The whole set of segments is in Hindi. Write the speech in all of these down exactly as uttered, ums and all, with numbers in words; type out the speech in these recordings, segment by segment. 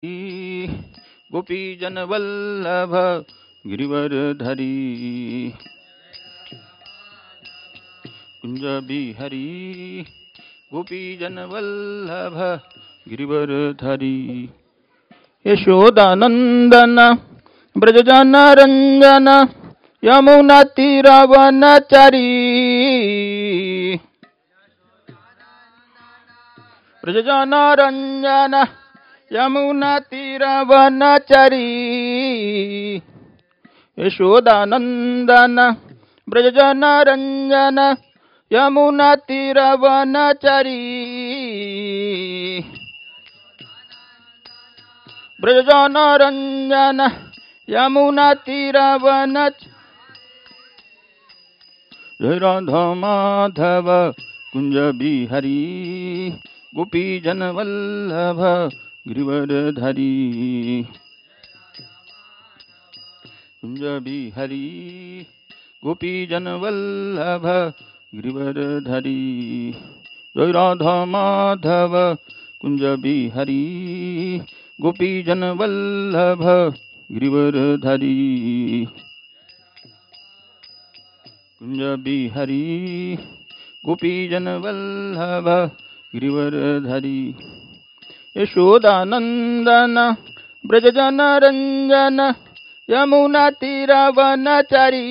गोपी जन वल्लभ गिरिवरधरी कुंज बिहारी गोपी जन वल्लभ गिरिवरधरी यशोदानंदन ब्रजजन रंजन यमुना तीरवनचारी ब्रजजन रंजन यमुना तीरवनचारी यशोदानंदन ब्रजजन रंजन यमुना तीरवनचारी ब्रजजन रंजन यमुना तीरवन जय राधा माधव कुंज बिहारी गोपी जन वल्लभ गिरिवरधरी कुंज बिहारी गोपी जन वल्लभ गिरिवरधरी जय राधा माधव कुंज बिहारी गोपी जन वल्लभ गिरिवरधरी कुंज बिहारी गोपी जन वल्लभ गिरिवरधरी यशोदानंदन ब्रजजन रंजन यमुना तीरवनचारी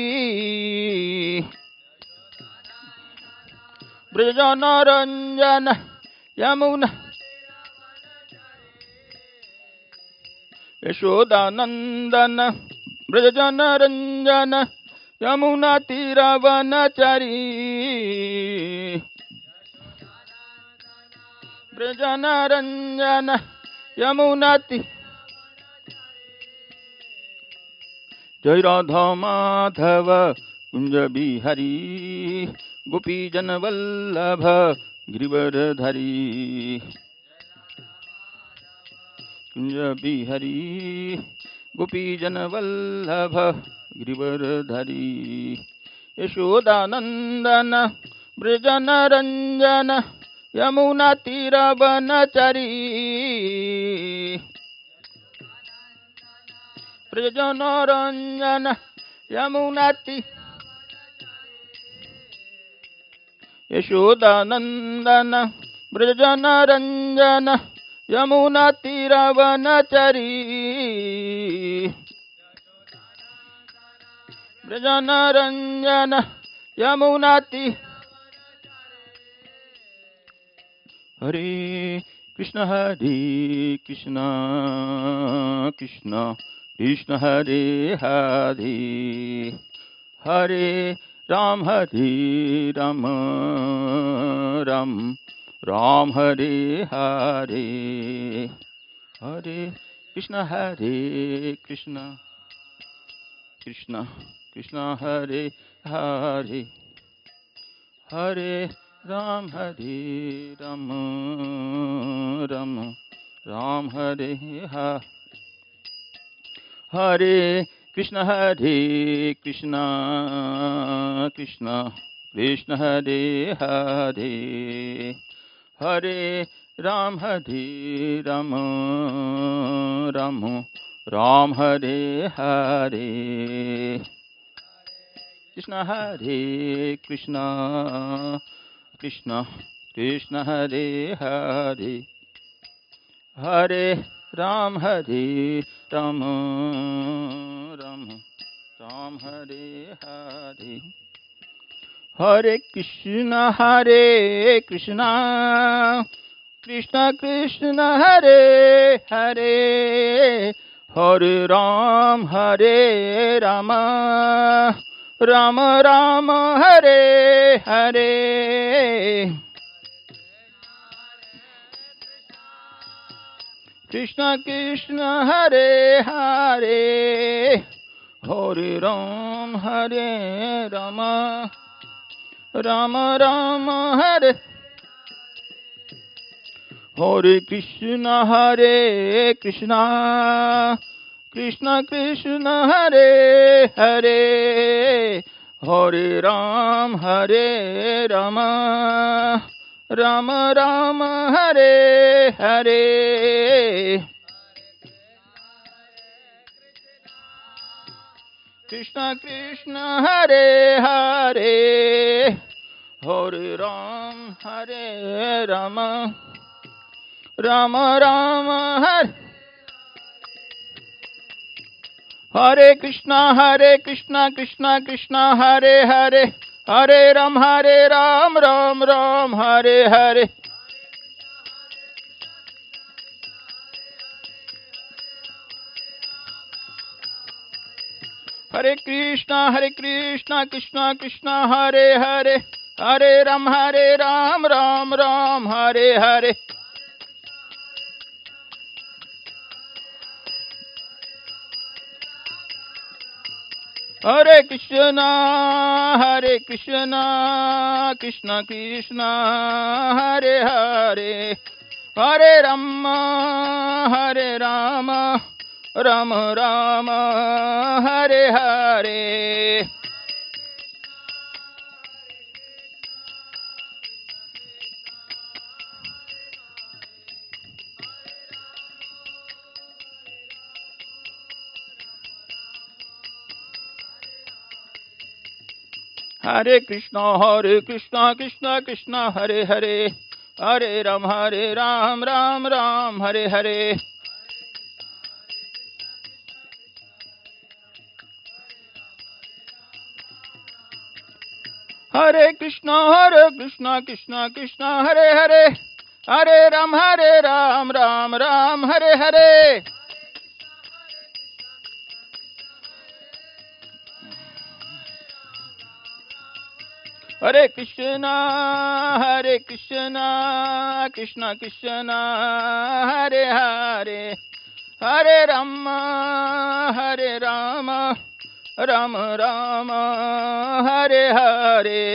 ब्रजजन रंजन यमुना यशोदानंदन ब्रजजन रंजन यमुना तीरवनचारी ब्रजजन रंजन यमुना ती जय राधा माधव कुंज बिहारी गोपी जन वल्लभ गिरिवरधरी कुंज बिहारी गोपी जन वल्लभ गिरिवरधरी यशोदानंदन ब्रजजन रंजन यमुना तीरवनचारी ब्रजजन रंजन यमुना ती यशोदानंदन ब्रजजन रंजन यमुना तीरवनचारी ब्रजजन रंजन यमुना ती हरे कृष्ण हरे कृष्ण कृष्ण कृष्ण हरे हरे हरे राम हरे राम राम राम हरे हरे हरे कृष्ण हरे कृष्ण कृष्ण कृष्ण हरे हरे हरे राम हरे राम राम राम हरे हरे हरे कृष्ण हरे कृष्ण कृष्ण कृष्ण हरे हरे हरे राम हरे राम राम राम हरे हरे कृष्ण हरे कृष्ण कृष्ण कृष्ण हरे हरे हरे राम हरे राम राम राम हरे हरे हरे कृष्ण हरे कृष्ण कृष्ण कृष्ण हरे हरे हरे राम हरे राम राम राम हरे हरे कृष्ण कृष्ण हरे हरे हरे राम हरे राम राम राम हरे हरे कृष्ण हरे कृष्ण कृष्ण कृष्ण हरे हरे हरे राम हरे Ram Ram Ram Hare Hare Krishna Krishna Hare Hare Hare Ram Hare Rama Rama Rama Hare Hare Krishna Hare Krishna Krishna Krishna Hare Hare Hare Ram Hare Ram Ram Ram Hare Hare Hare Krishna Hare Krishna Krishna Krishna Hare Hare Hare Ram Hare Ram Ram Ram Hare Hare Hare Krishna Hare Krishna Krishna Krishna Hare Hare Hare Rama Hare Rama Rama Rama Hare Hare Hare Krishna Hare Krishna Krishna Krishna Hare Hare Hare Ram Hare Ram Ram Ram Hare Hare Hare Krishna Hare Krishna Krishna Krishna Hare Hare Hare Ram Hare Ram Ram Ram Hare Hare Hare Krishna Hare Krishna Krishna Krishna Hare Hare Hare Rama Hare Rama Rama Rama Hare Hare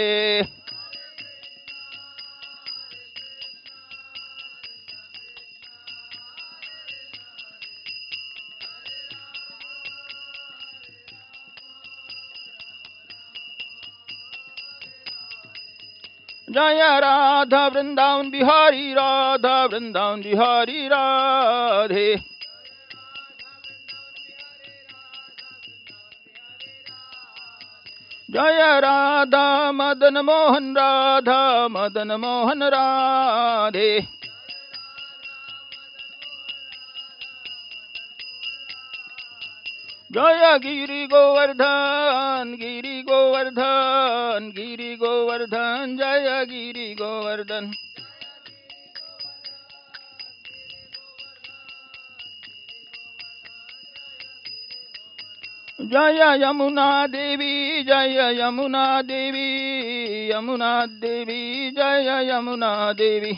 Jaya Radha Vrindavan Bihari Radha Vrindavan Bihari Radhe Jaya Radha Madan Mohan Radha Madan Mohan Radhe Jaya Giri Govardhan Giri Govardhan Giri Govardhan Jaya Giri Govardhan Jaya Yamuna Devi Jaya Yamuna Devi Yamuna Devi Jaya Yamuna Devi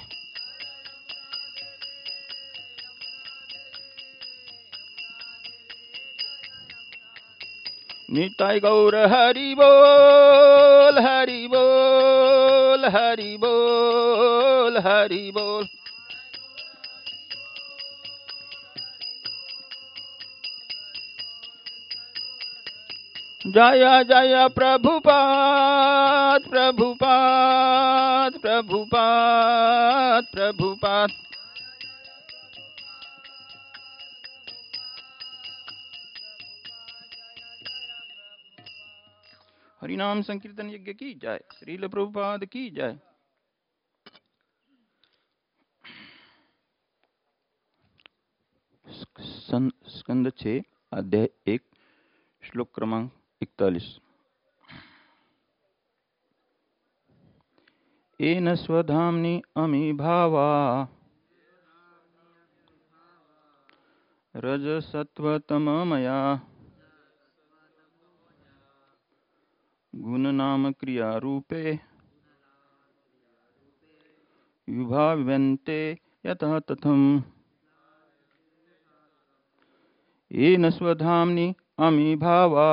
Nitai Gaur Hari Bol Hari Bol Hari Bol Hari Bol Jaya Jaya Prabhupada Prabhupada Prabhupada Prabhupada हरिनाम संकीर्तन यज्ञ की जय श्रील प्रभुपाद की जय स्कंद छः अध्याय एक श्लोक क्रमांक इकतालीस येन स्वधाम्नि अमी भावा रजसत्वतममया गुण नाम क्रिया रूपे विभाव्यन्ते यतः तथम् येन स्वधाम्नि अमी भावा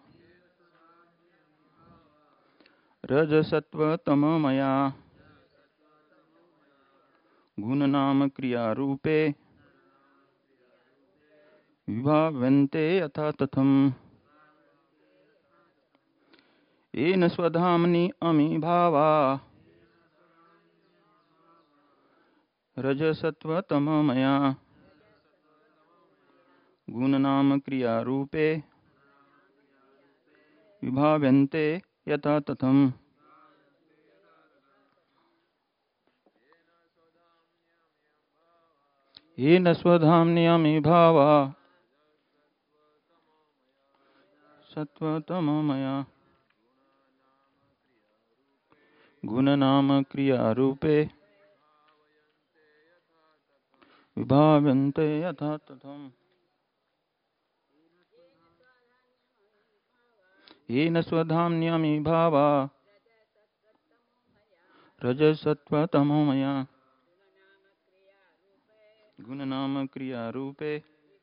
रजसत्वतममया गुण नाम क्रिया रूपे विभाव्यन्ते यथा तथम् येन स्वधाम्नि अमी भावा रजसत्वतममया गुण नाम क्रिया रूपे विभाव्यन्ते यथा तथम् येन स्वधाम्न्यमी भावा सत्त्वतमोमया गुणनाम क्रियारूपे विभाव्यन्ते यथा तथम् येन स्वधाम्न्यमी भावा रजसत्त्वतमोमया गुणनाम क्रियारूपे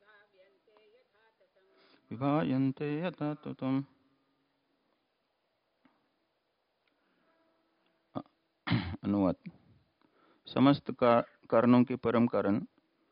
विभायन्ते यथा तथम्। अनुवाद। समस्त कारणों के परम कारण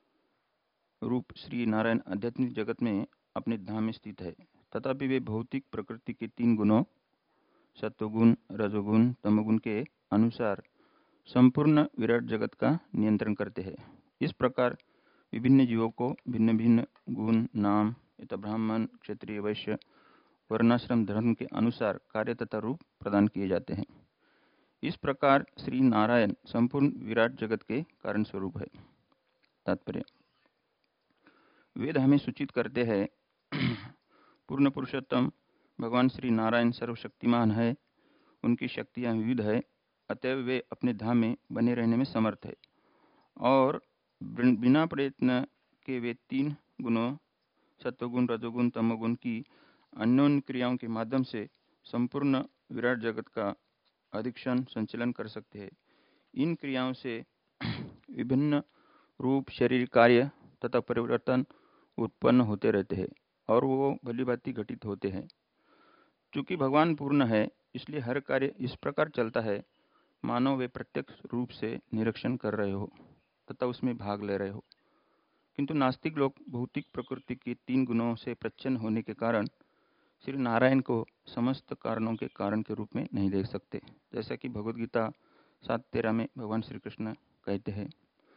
रूप श्री नारायण आध्यात्मिक जगत में अपने धाम में स्थित है, तथापि वे भौतिक प्रकृति के तीन गुणों सत्वगुण, रजोगुण, तमोगुण के अनुसार संपूर्ण विराट जगत का नियंत्रण करते हैं। इस प्रकार विभिन्न जीवों को भिन्न भिन्न गुण, नाम यथा ब्राह्मण, क्षत्रिय, वैश्य, वर्णाश्रम, धर्म के अनुसार कार्य तथा रूप प्रदान किए जाते हैं। इस प्रकार श्री नारायण संपूर्ण विराट जगत के कारण स्वरूप है। तात्पर्य। वेद हमें सूचित करते हैं पूर्ण पुरुषोत्तम भगवान श्री नारायण सर्वशक्तिमान है, उनकी शक्तियां विविध है, अतएव वे अपने धाम में बने रहने में समर्थ है और बिना प्रयत्न के वे तीन गुणों सत्वगुण, रजोगुण, तमोगुण की अन्योन्य क्रियाओं के माध्यम से संपूर्ण विराट जगत का अधिक्षण संचालन कर सकते हैं। इन क्रियाओं से विभिन्न रूप, शरीर, कार्य तथा परिवर्तन उत्पन्न होते रहते हैं और वो भलीभांति घटित होते हैं। चूंकि भगवान पूर्ण है, इसलिए हर कार्य इस प्रकार चलता है मानो वे प्रत्यक्ष रूप से निरीक्षण कर रहे हो तथा उसमें भाग ले रहे हो। किंतु नास्तिक लोग भौतिक प्रकृति के तीन गुणों से प्रच्छन्न होने के कारण श्री नारायण को समस्त कारणों के कारण के रूप में नहीं देख सकते, जैसा कि भगवद गीता सात तेरह में भगवान श्री कृष्ण कहते हैं,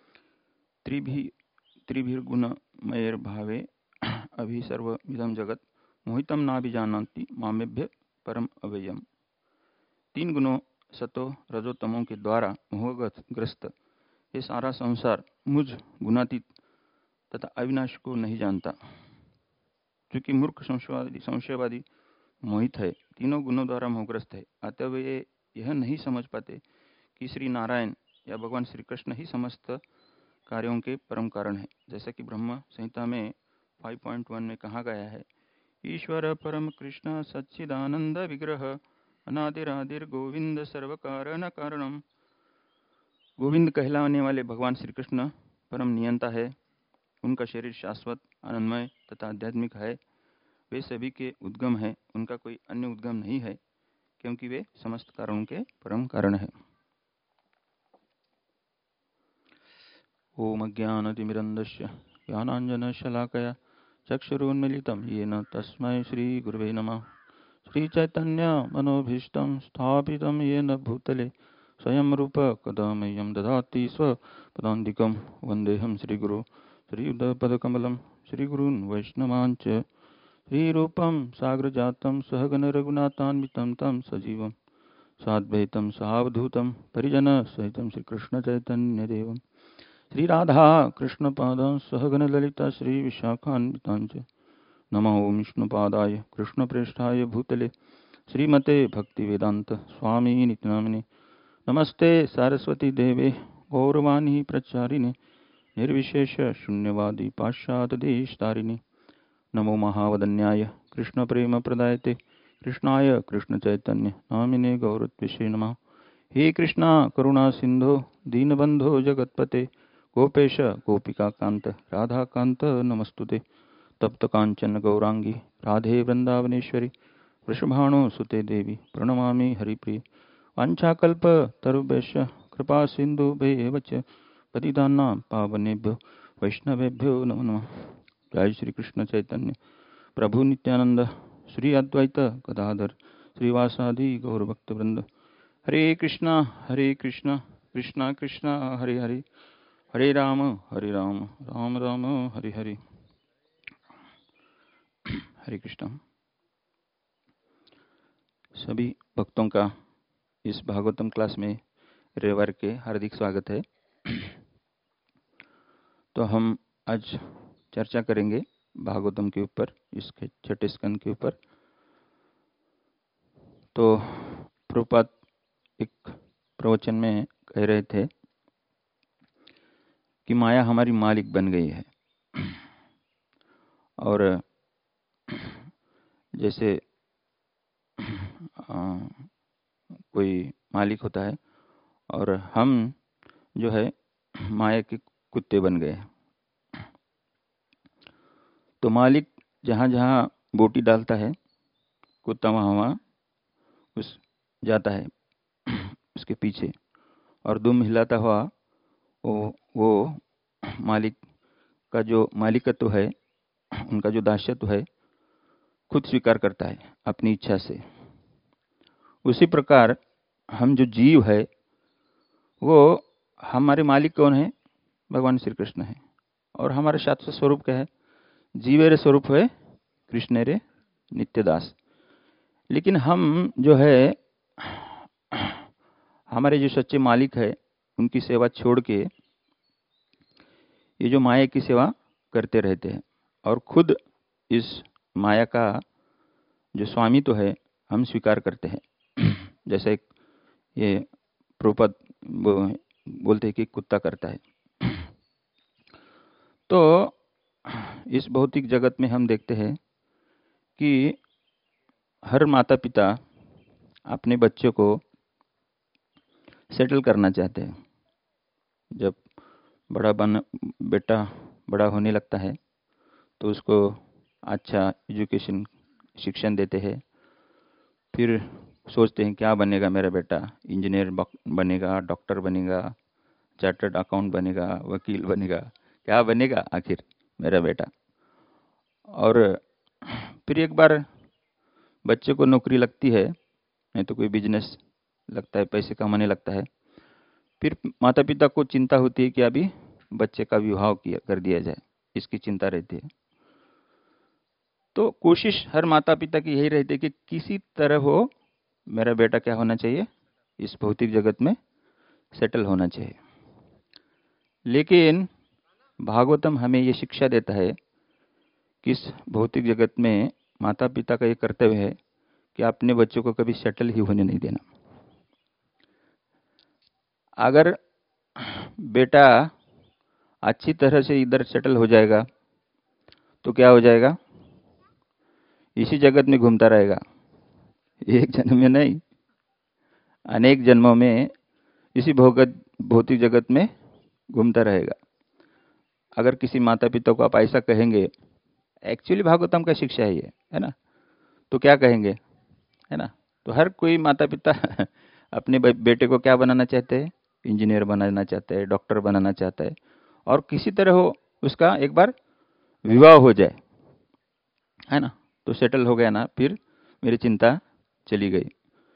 त्रिभी त्रिभिर्गुणमयैर भावे अभि सर्वमिदं जगत मोहितम नाभिजानाति मामेभ्य परम अव्ययम्। तीन गुणों सतो रजो तमो के द्वारा मोहग्रस्त ये सारा संसार मुझ गुणातीत तथा अविनाश को नहीं जानता। क्योंकि मूर्ख संशयवादी संशयवादी मोहित है, तीनों गुणों द्वारा मोहग्रस्त है, अतः वे यह नहीं समझ पाते कि श्री नारायण या भगवान श्री कृष्ण ही समस्त कार्यों के परम कारण है। जैसा कि ब्रह्म संहिता में पाँच पॉइंट एक में कहा गया है, ईश्वर परम कृष्ण सच्चिदानंद विग्रह अनादिरादिर गोविंद सर्व कारण कारणम। गोविंद कहलाने वाले भगवान श्री कृष्ण परम नियंता है, उनका शरीर शाश्वत, आनंदमय तथा आध्यात्मिक है। वे सभी के उद्गम है, उनका कोई अन्य उद्गम नहीं है, क्योंकि वे समस्त कारणों के परम कारण है। ओम ज्ञानतिमिरन्दस्य ज्ञानाञ्जनशलाकया चक्षुरुन्मीलितं येन तस्मै श्री गुरुवे नमः। श्री चैतन्य मनोभीष्टं स्थापितं येन भूतले स्वयं रूप कदा मह्यं ददाति स्वपदान्तिकं। वन्देऽहं श्रीगुरो श्रीयुतपदकमलं श्रीगुरून् वैष्णवांच श्रीरूपं साग्रजातं सहगण रघुनाथान्वितं तं सजीवं साद्वैतं सावधूतं परिजनसहितं श्रीकृष्णचैतन्यदेवं श्रीराधा कृष्णपादां सहगण ललिता श्रीविशाखान्वितांच। नमो ओं विष्णुपादाय कृष्णप्रेष्ठाय भूतले श्रीमते भक्तिवेदांत स्वामी नित्यामिने नमस्ते सारस्वती देवे गौरवाणी प्रचारिणे निर्विशेष शून्यवादी पाश्चात्य देशतारिणे। नमो महावदन्याय कृष्ण प्रेम प्रदायते कृष्णाय कृष्ण चैतन्य नामिने गौरत्विषे नमः। हे कृष्णा करुणा सिंधो दीनबंधो जगत्पते गोपेश गोपिकाकांत राधाकांत नमस्तुते। तप्त कांचन गौरांगी राधे वृंदावनेश्वरी वृषभाणु सुते देवी प्रणमामि हरिप्रिय। वाञ्छाकल्प तरुभ्यश्च कृपा सिन्धुभ्येव च पतितानां पावनेभ्यो वैष्णवेभ्यो नमो नमः। जय श्री कृष्ण चैतन्य प्रभु नित्यानंद श्री अद्वैत गदाधर श्रीवासादि गौरभक्त वृंद। हरे कृष्णा हरे कृष्णा कृष्णा कृष्णा हरे हरे हरे राम हरे राम राम राम हरे हरे। हरे कृष्णा। सभी भक्तों का इस भागवतम क्लास में रविवार के हार्दिक स्वागत है। तो हम आज चर्चा करेंगे भागवतम के ऊपर, इसके छठे स्कंद के ऊपर। तो प्रभुपाद एक प्रवचन में कह रहे थे कि माया हमारी मालिक बन गई है, और जैसे आ, कोई मालिक होता है और हम जो है माया के कुत्ते बन गए। तो मालिक जहाँ जहाँ बोटी डालता है, कुत्ता वहाँ वहाँ उस जाता है उसके पीछे, और दुम हिलाता हुआ वो वो मालिक का जो मालिकत्व है, उनका जो दास्यत्व है, खुद स्वीकार करता है अपनी इच्छा से। उसी प्रकार हम जो जीव है, वो हमारे मालिक कौन है? भगवान श्री कृष्ण है। और हमारे शास्त्र स्वरूप क्या है? जीवेरे स्वरूप है कृष्ण रे नित्यदास। लेकिन हम जो है, हमारे जो सच्चे मालिक है, उनकी सेवा छोड़ के ये जो माया की सेवा करते रहते हैं, और खुद इस माया का जो स्वामी तो है हम स्वीकार करते हैं। जैसे ये प्रभुपाद बोलते हैं कि कुत्ता करता है। तो इस भौतिक जगत में हम देखते हैं कि हर माता पिता अपने बच्चों को सेटल करना चाहते हैं। जब बड़ा बन बेटा बड़ा होने लगता है तो उसको अच्छा एजुकेशन शिक्षण देते हैं। फिर सोचते हैं क्या बनेगा मेरा बेटा, इंजीनियर बनेगा, डॉक्टर बनेगा, चार्टर्ड अकाउंट बनेगा, वकील बनेगा, क्या बनेगा आखिर मेरा बेटा। और फिर एक बार बच्चे को नौकरी लगती है, नहीं तो कोई बिजनेस लगता है, पैसे कमाने लगता है, फिर माता पिता को चिंता होती है कि अभी बच्चे का विवाह किया कर दिया जाए, इसकी चिंता रहती है। तो कोशिश हर माता पिता की यही रहती है कि किसी तरह हो मेरा बेटा क्या होना चाहिए, इस भौतिक जगत में सेटल होना चाहिए। लेकिन भागवतम हमें ये शिक्षा देता है कि इस भौतिक जगत में माता पिता का ये कर्तव्य है कि अपने बच्चों को कभी सेटल ही होने नहीं देना। अगर बेटा अच्छी तरह से इधर सेटल हो जाएगा तो क्या हो जाएगा? इसी जगत में घूमता रहेगा, एक जन्म में नहीं, अनेक जन्मों में इसी भौगत भौतिक जगत में घूमता रहेगा। अगर किसी माता पिता को आप ऐसा कहेंगे, एक्चुअली भागवतम का शिक्षा है ये, है ना, तो क्या कहेंगे, है ना? तो हर कोई माता पिता अपने बेटे को क्या बनाना चाहते हैं? इंजीनियर बनाना चाहते हैं, डॉक्टर बनाना चाहता है, और किसी तरह हो उसका एक बार विवाह हो जाए, है ना, तो सेटल हो गया ना, फिर मेरी चिंता चली गई।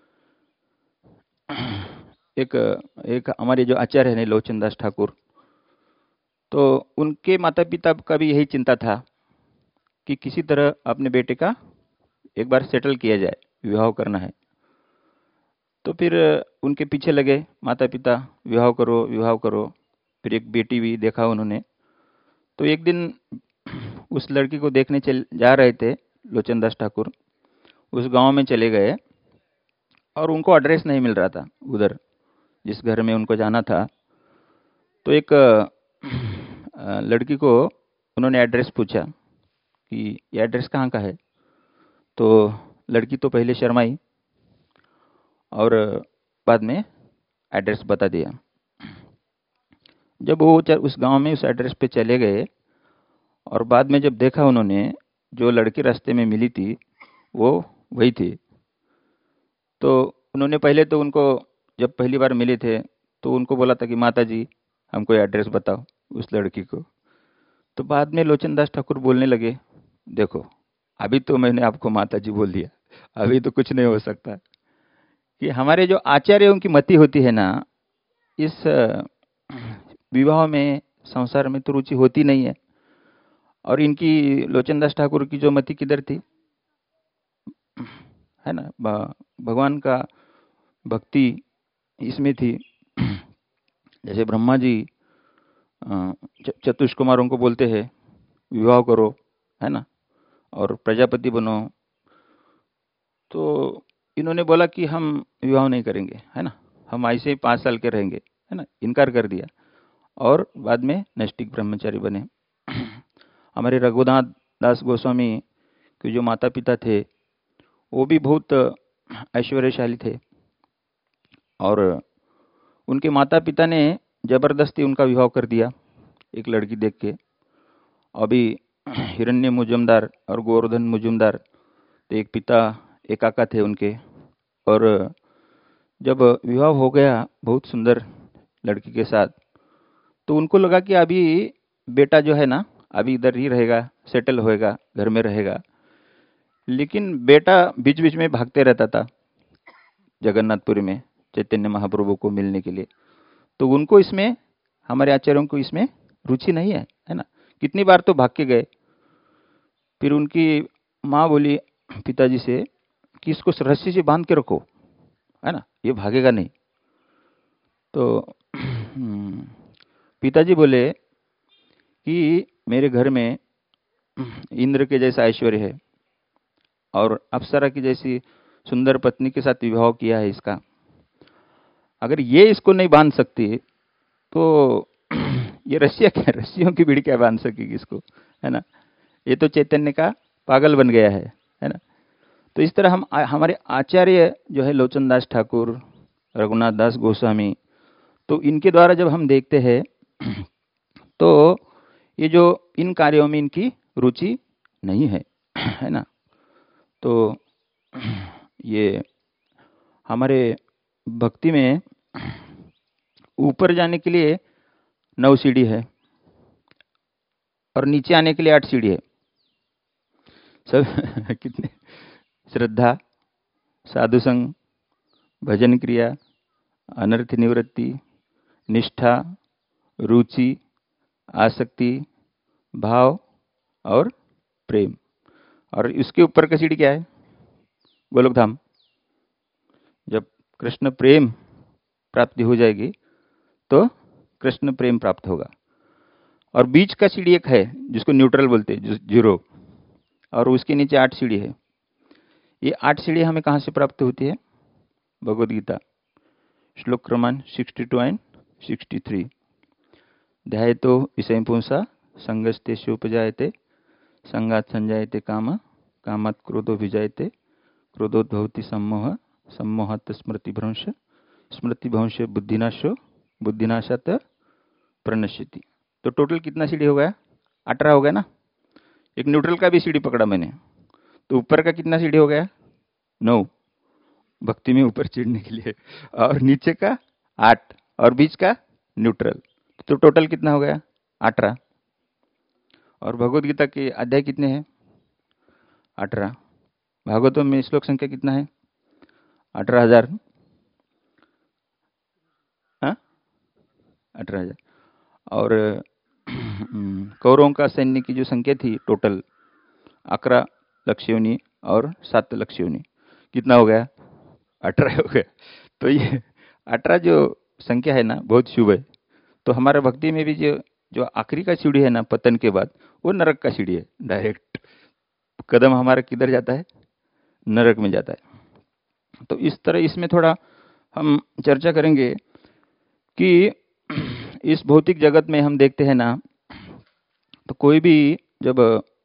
एक एक हमारे जो आचार्य है लोचन दास ठाकुर, तो उनके माता पिता का भी यही चिंता था कि किसी तरह अपने बेटे का एक बार सेटल किया जाए, विवाह करना है। तो फिर उनके पीछे लगे माता पिता, विवाह करो विवाह करो। फिर एक बेटी भी देखा उन्होंने। तो एक दिन उस लड़की को देखने चल जा रहे थे लोचन दास ठाकुर, उस गांव में चले गए, और उनको एड्रेस नहीं मिल रहा था उधर जिस घर में उनको जाना था। तो एक लड़की को उन्होंने एड्रेस पूछा कि ये एड्रेस कहाँ का है। तो लड़की तो पहले शर्माई और बाद में एड्रेस बता दिया। जब वो उस गांव में उस एड्रेस पे चले गए, और बाद में जब देखा उन्होंने, जो लड़की रास्ते में मिली थी वो वही थी। तो उन्होंने पहले तो उनको, जब पहली बार मिले थे तो उनको बोला था कि माता जी हमको एड्रेस बताओ उस लड़की को। तो बाद में लोचन दास ठाकुर बोलने लगे, देखो अभी तो मैंने आपको माता जी बोल दिया, अभी तो कुछ नहीं हो सकता। कि हमारे जो आचार्यों की मति होती है ना, इस विवाह में, संसार में तो रुचि होती नहीं है। और इनकी लोचन दास ठाकुर की जो मति किधर थी, है ना, भगवान का भक्ति इसमें थी। जैसे ब्रह्मा जी चतुष्कुमारों को बोलते हैं विवाह करो, है ना, और प्रजापति बनो, तो इन्होंने बोला कि हम विवाह नहीं करेंगे, है ना, हम ऐसे ही पाँच साल के रहेंगे, है ना, इनकार कर दिया और बाद में नैष्ठिक ब्रह्मचारी बने। हमारे रघुनाथ दास गोस्वामी के जो माता पिता थे वो भी बहुत ऐश्वर्यशाली थे और उनके माता पिता ने जबरदस्ती उनका विवाह कर दिया एक लड़की देख के। अभी हिरण्य मुजुमदार और गोवर्धन मुजुमदार तो एक पिता एक काका थे उनके, और जब विवाह हो गया बहुत सुंदर लड़की के साथ, तो उनको लगा कि अभी बेटा जो है ना अभी इधर ही रहेगा, सेटल होएगा, घर में रहेगा। लेकिन बेटा बीच बीच में भागते रहता था जगन्नाथपुरी में चैतन्य महाप्रभु को मिलने के लिए। तो उनको इसमें, हमारे आचार्यों को इसमें रुचि नहीं है, है ना। कितनी बार तो भाग के गए। फिर उनकी माँ बोली पिताजी से कि इसको रस्सी से बांध के रखो, है ना, ये भागेगा नहीं। तो पिताजी बोले कि मेरे घर में इंद्र के जैसा ऐश्वर्य है और अप्सरा की जैसी सुंदर पत्नी के साथ विवाह किया है इसका, अगर ये इसको नहीं बांध सकती तो ये रस्सियाँ क्या, रस्सियों की भीड़ क्या बांध सकेगी इसको, है ना। ये तो चैतन्य का पागल बन गया है, है ना। तो इस तरह हम हमारे आचार्य जो है लोचन दास ठाकुर, रघुनाथ दास गोस्वामी, तो इनके द्वारा जब हम देखते हैं तो ये जो इन कार्यों में इनकी रुचि नहीं है, है ना। तो ये हमारे भक्ति में ऊपर जाने के लिए नौ सीढ़ी है और नीचे आने के लिए आठ सीढ़ी है। सब कितने, श्रद्धा, साधु संग, भजन क्रिया, अनर्थ निवृत्ति, निष्ठा, रुचि, आसक्ति, भाव और प्रेम। और इसके ऊपर का सीढ़ी क्या है? गोलोक धाम। जब कृष्ण प्रेम प्राप्ति हो जाएगी तो कृष्ण प्रेम प्राप्त होगा। और बीच का सीढ़ी एक है जिसको न्यूट्रल बोलते हैं, जीरो, और उसके नीचे आठ सीढ़ी है। ये आठ सीढ़ी हमें कहाँ से प्राप्त होती है? भगवद गीता श्लोक क्रमांक sixty two and sixty three. ध्यायतो विषय पुंसा संगस्ते शोपजायते, संगात संजायते काम, कामात् क्रोधो विजायते, क्रोधोद्भवति सम्मोह, सम्मोहात् स्मृति भ्रंश, स्मृति भ्रंश बुद्धिनाशो, बुद्धिनाशात् प्रणश्यति। तो टोटल कितना सीढ़ी हो गया? अठारह हो गया ना। एक न्यूट्रल का भी सीढ़ी पकड़ा मैंने, तो ऊपर का कितना सीढ़ी हो गया? नौ, भक्ति में ऊपर चढ़ने के लिए, और नीचे का आठ, और बीच का न्यूट्रल, तो टोटल कितना हो गया? अठारह। और भगवद गीता के अध्याय कितने हैं? अठारह। भागवतम में श्लोक संख्या कितना है? अठारह हजार अठारह हजार। और कौरवों का सैन्य की जो संख्या थी टोटल अकरा लक्ष्योनी और सात लक्ष्योनी, कितना हो गया? अठारह हो गया। तो ये अठारह जो संख्या है ना बहुत शुभ है। तो हमारा भक्ति में भी जो जो आखिरी का सीढ़ी है ना पतन के बाद, वो नरक का सीढ़ी है। डायरेक्ट कदम हमारा किधर जाता है? नरक में जाता है। तो इस तरह इसमें थोड़ा हम चर्चा करेंगे कि इस भौतिक जगत में हम देखते हैं ना, तो कोई भी जब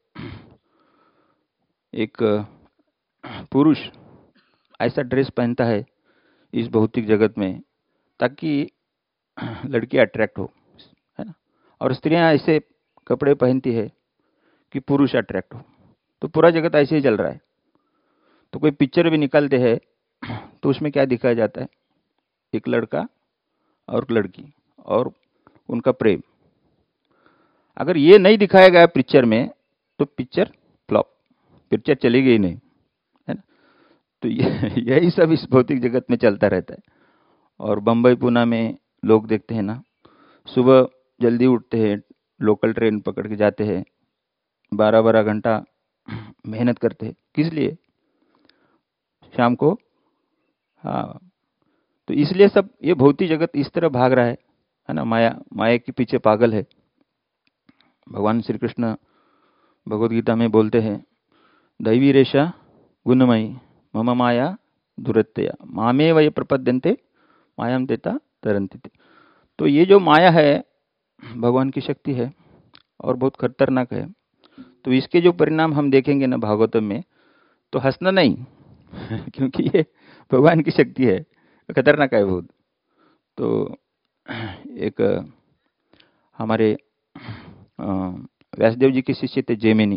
एक पुरुष ऐसा ड्रेस पहनता है इस भौतिक जगत में ताकि लड़की अट्रैक्ट हो, है ना, और स्त्रियां ऐसे कपड़े पहनती है कि पुरुष अट्रैक्ट हो, तो पूरा जगत ऐसे ही चल रहा है। तो कोई पिक्चर भी निकालते हैं तो उसमें क्या दिखाया जाता है? एक लड़का और लड़की और उनका प्रेम। अगर ये नहीं दिखाया गया पिक्चर में तो पिक्चर फ्लॉप, पिक्चर चलेगी ही नहीं, है ना। तो ये यही सब इस भौतिक जगत में चलता रहता है। और बम्बई पुणे में लोग देखते हैं ना, सुबह जल्दी उठते हैं, लोकल ट्रेन पकड़ के जाते हैं, बारह बारह घंटा मेहनत करते हैं, किस लिए? शाम को। हाँ, तो इसलिए सब ये भौतिक जगत इस तरह भाग रहा है है ना, माया माया के पीछे पागल है। भगवान श्री कृष्ण भगवद गीता में बोलते हैं, दैवी रेशा गुणमयी मम माया दुरत्यया मामे वय प्रपद्यन्ते मायाम देता तरन्ति। तो ये जो माया है भगवान की शक्ति है और बहुत खतरनाक है। तो इसके जो परिणाम हम देखेंगे ना भागवतम में, तो हंसना नहीं क्योंकि ये भगवान की शक्ति है, खतरनाक है बहुत। तो एक हमारे व्यासदेव जी के शिष्य थे जैमिनी,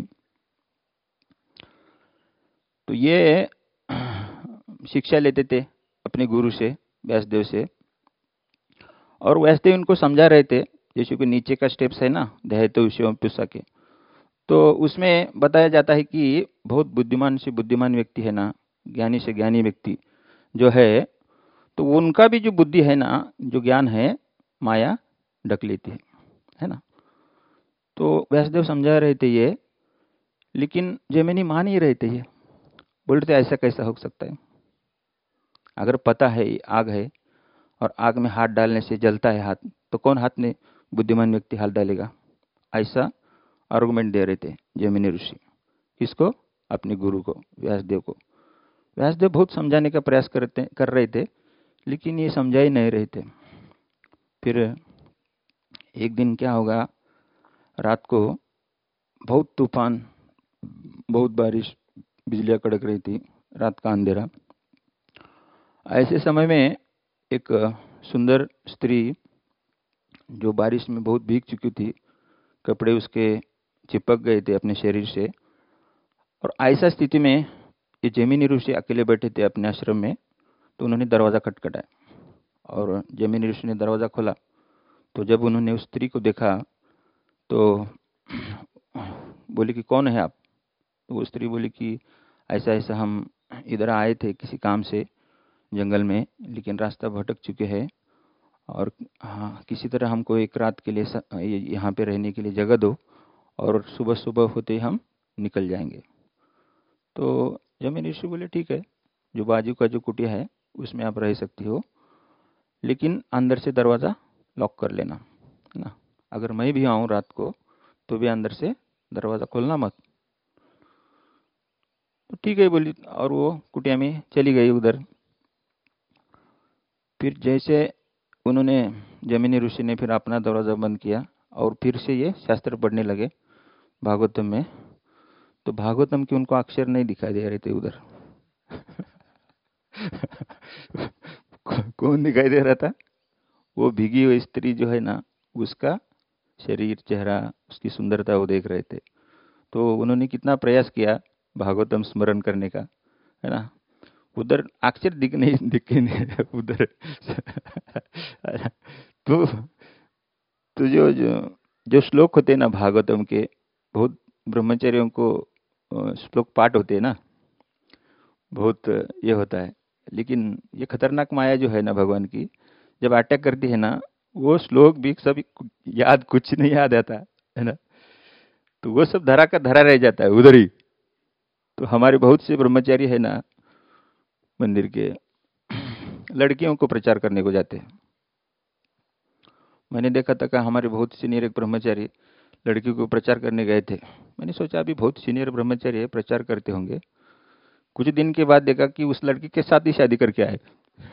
तो ये शिक्षा लेते थे अपने गुरु से, व्यासदेव से, और व्यासदेव उनको समझा रहे थे। जैसे कि नीचे का स्टेप्स है ना, देहतो विषयों पुस्सा के, तो उसमें बताया जाता है कि बहुत बुद्धिमान से बुद्धिमान व्यक्ति है ना, ज्ञानी से ज्ञानी व्यक्ति जो है, तो उनका भी जो बुद्धि है ना, जो ज्ञान है, माया ढक लेती है, है ना। तो व्यासदेव समझा रहे थे ये, लेकिन जैमिनी मान ही रहे थे। ये बोलते ऐसा कैसा हो सकता है, अगर पता है आग है और आग में हाथ डालने से जलता है हाथ, तो कौन हाथ में बुद्धिमान व्यक्ति हाथ डालेगा। ऐसा आर्गुमेंट दे रहे थे जैमिनी ऋषि। किसको? अपने गुरु को, व्यासदेव को। व्यासदेव बहुत समझाने का प्रयास करते कर रहे थे, लेकिन ये समझा ही नहीं रहे थे। फिर एक दिन क्या होगा, रात को बहुत तूफान, बहुत बारिश, बिजलियां कड़क रही थी, रात का अंधेरा। ऐसे समय में एक सुंदर स्त्री जो बारिश में बहुत भीग चुकी थी, कपड़े उसके चिपक गए थे अपने शरीर से, और ऐसा स्थिति में ये जैमिनी ऋषि अकेले बैठे थे अपने आश्रम में। तो उन्होंने दरवाज़ा खटखटाया और जैमिनी ऋषि ने दरवाज़ा खोला। तो जब उन्होंने उस स्त्री को देखा तो बोली कि कौन है आप। तो वो स्त्री बोली कि ऐसा ऐसा हम इधर आए थे किसी काम से जंगल में, लेकिन रास्ता भटक चुके हैं, और हाँ, किसी तरह हमको एक रात के लिए यहाँ पे रहने के लिए जगह दो, और सुबह सुबह होते ही हम निकल जाएंगे। तो जैमिनी ऋषि बोले ठीक है, जो बाजू का जो कुटिया है उसमें आप रह सकती हो, लेकिन अंदर से दरवाज़ा लॉक कर लेना, है ना। अगर मैं भी आऊँ रात को तो भी अंदर से दरवाज़ा खोलना मत। तो ठीक है बोली, और वो कुटिया में चली गई उधर। फिर जैसे उन्होंने, जैमिनी ऋषि ने फिर अपना दरवाज़ा बंद किया और फिर से ये शास्त्र पढ़ने लगे भागवतम में। तो भागवतम के उनको अक्षर नहीं दिखाई दे रहे थे उधर कौन दिखाई दे रहा था? वो भीगी हुई स्त्री जो है ना, उसका शरीर, चेहरा, उसकी सुंदरता वो देख रहे थे। तो उन्होंने कितना प्रयास किया भागवतम स्मरण करने का, है ना। उधर अक्षर दिख नहीं दिखे नहीं उधर तो तो जो जो जो श्लोक होते हैं ना भागवतम के, बहुत ब्रह्मचर्यों को श्लोक पाठ होते हैं ना, बहुत ये होता है। लेकिन ये खतरनाक माया जो है ना भगवान की, जब अटैक करती है ना, वो श्लोक भी सब याद, कुछ नहीं याद आता है ना, तो वो सब धरा का धरा रह जाता है उधर ही। तो हमारे बहुत से ब्रह्मचारी है ना मंदिर के, लड़कियों को प्रचार करने को जाते हैं। मैंने देखा था कि हमारे बहुत सीनियर एक ब्रह्मचारी लड़कियों को प्रचार करने गए थे। मैंने सोचा अभी बहुत सीनियर ब्रह्मचारी है, प्रचार करते होंगे। कुछ दिन के बाद देखा कि उस लड़की के साथ ही शादी करके आए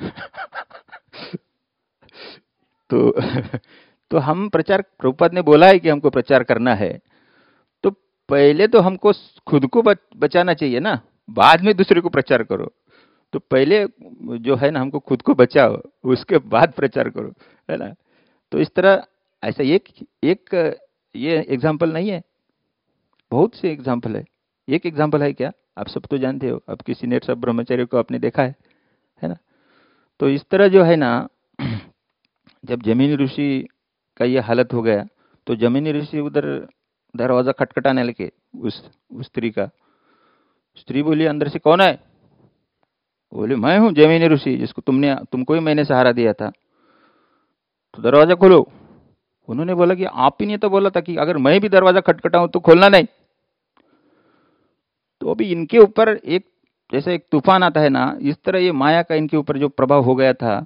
तो तो हम प्रचार, प्रभुपाद ने बोला है कि हमको प्रचार करना है, तो पहले तो हमको खुद को बचाना चाहिए ना, बाद में दूसरे को प्रचार करो। तो पहले जो है ना, हमको खुद को बचाओ, उसके बाद प्रचार करो, है ना। तो इस तरह, ऐसा एक एक ये एग्जाम्पल नहीं है, बहुत से एग्जाम्पल है। एक एग्जाम्पल है क्या, आप सब तो जानते हो, अब किसी ने सब ब्रह्मचारियों को आपने देखा है, है ना। तो इस तरह जो है ना, जब जैमिनी ऋषि का ये हालत हो गया, तो जैमिनी ऋषि उधर दरवाजा खटखटाने लगे उस उस स्त्री का। स्त्री बोली अंदर से, कौन है? बोले मैं हूँ जैमिनी ऋषि, जिसको तुमने तुमको ही मैंने सहारा दिया था, तो दरवाजा खोलो। उन्होंने बोला कि आप ही ने तो बोला था कि अगर मैं भी दरवाजा खटखटाऊं तो खोलना नहीं। तो अभी इनके ऊपर एक जैसे एक तूफान आता है ना, इस तरह ये माया का इनके ऊपर जो प्रभाव हो गया था,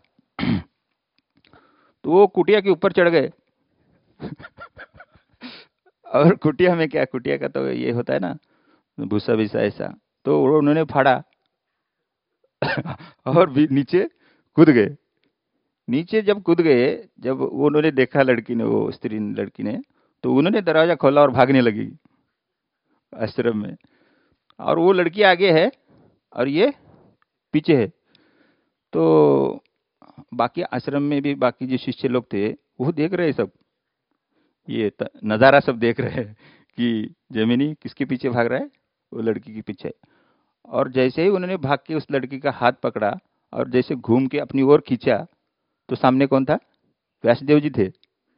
तो वो कुटिया के ऊपर चढ़ गए। और कुटिया में क्या, कुटिया का तो ये होता है ना, भूसा भीसा ऐसा, तो वो उन्होंने फाड़ा। और भी नीचे कूद गए। नीचे जब कूद गए, जब वो उन्होंने देखा, लड़की ने, वो स्त्री लड़की ने, तो उन्होंने दरवाजा खोला और भागने लगी आश्रम में। और वो लड़की आगे है और ये पीछे है। तो बाकी आश्रम में भी बाकी जो शिष्य लोग थे वो देख रहे हैं, सब ये त- नजारा सब देख रहे हैं कि जमीनी किसके पीछे भाग रहा है, वो लड़की के पीछे। और जैसे ही उन्होंने भाग के उस लड़की का हाथ पकड़ा और जैसे घूम के अपनी ओर खींचा, तो सामने कौन था? व्यासदेव जी थे।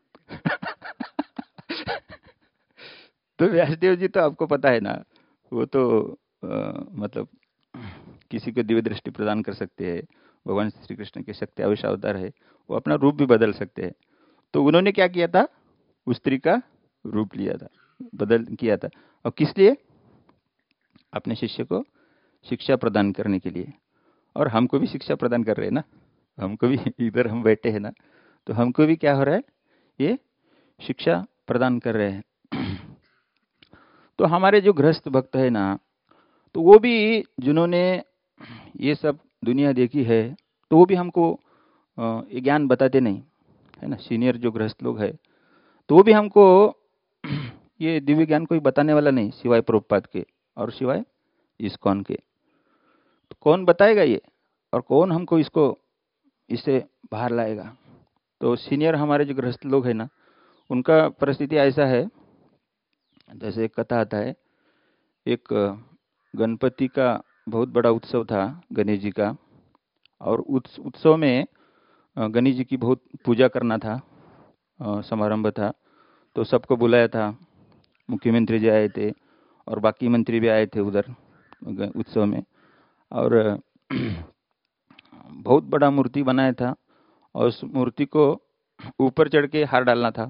तो व्यासदेव जी तो आपको पता है ना, वो तो अ, मतलब किसी को दिव्य दृष्टि प्रदान कर सकते हैं। भगवान श्री कृष्ण के शक्ति आवेश अवतार है, वो अपना रूप भी बदल सकते हैं। तो उन्होंने क्या किया था, उस स्त्री का रूप लिया था, बदल किया था। और किस लिए? अपने शिष्य को शिक्षा प्रदान करने के लिए। और हमको भी शिक्षा प्रदान कर रहे हैं ना, हमको भी इधर हम बैठे हैं ना, तो हमको भी क्या हो रहा है, ये शिक्षा प्रदान कर रहे हैं। तो हमारे जो गृहस्थ भक्त है ना, तो वो भी जिन्होंने ये सब दुनिया देखी है, तो वो भी हमको अ, ये ज्ञान बताते नहीं है ना। सीनियर जो गृहस्थ लोग है, तो वो भी हमको ये दिव्य ज्ञान कोई बताने वाला नहीं, सिवाय प्रभुपाद के और सिवाय इस्कॉन के। तो कौन बताएगा ये, और कौन हमको इसको इससे बाहर लाएगा? तो सीनियर हमारे जो गृहस्थ लोग हैं ना, उनका परिस्थिति ऐसा है। जैसे एक कथा आता है, एक गणपति का बहुत बड़ा उत्सव था, गणेश जी का। और उस उत्सव में अ, गणेश जी की बहुत पूजा करना था, अ, समारंभ था। तो सबको बुलाया था, मुख्यमंत्री जी आए थे और बाकी मंत्री भी आए थे उधर ग- उत्सव में। और अ, बहुत बड़ा मूर्ति बनाया था, और उस मूर्ति को ऊपर चढ़ के हार डालना था।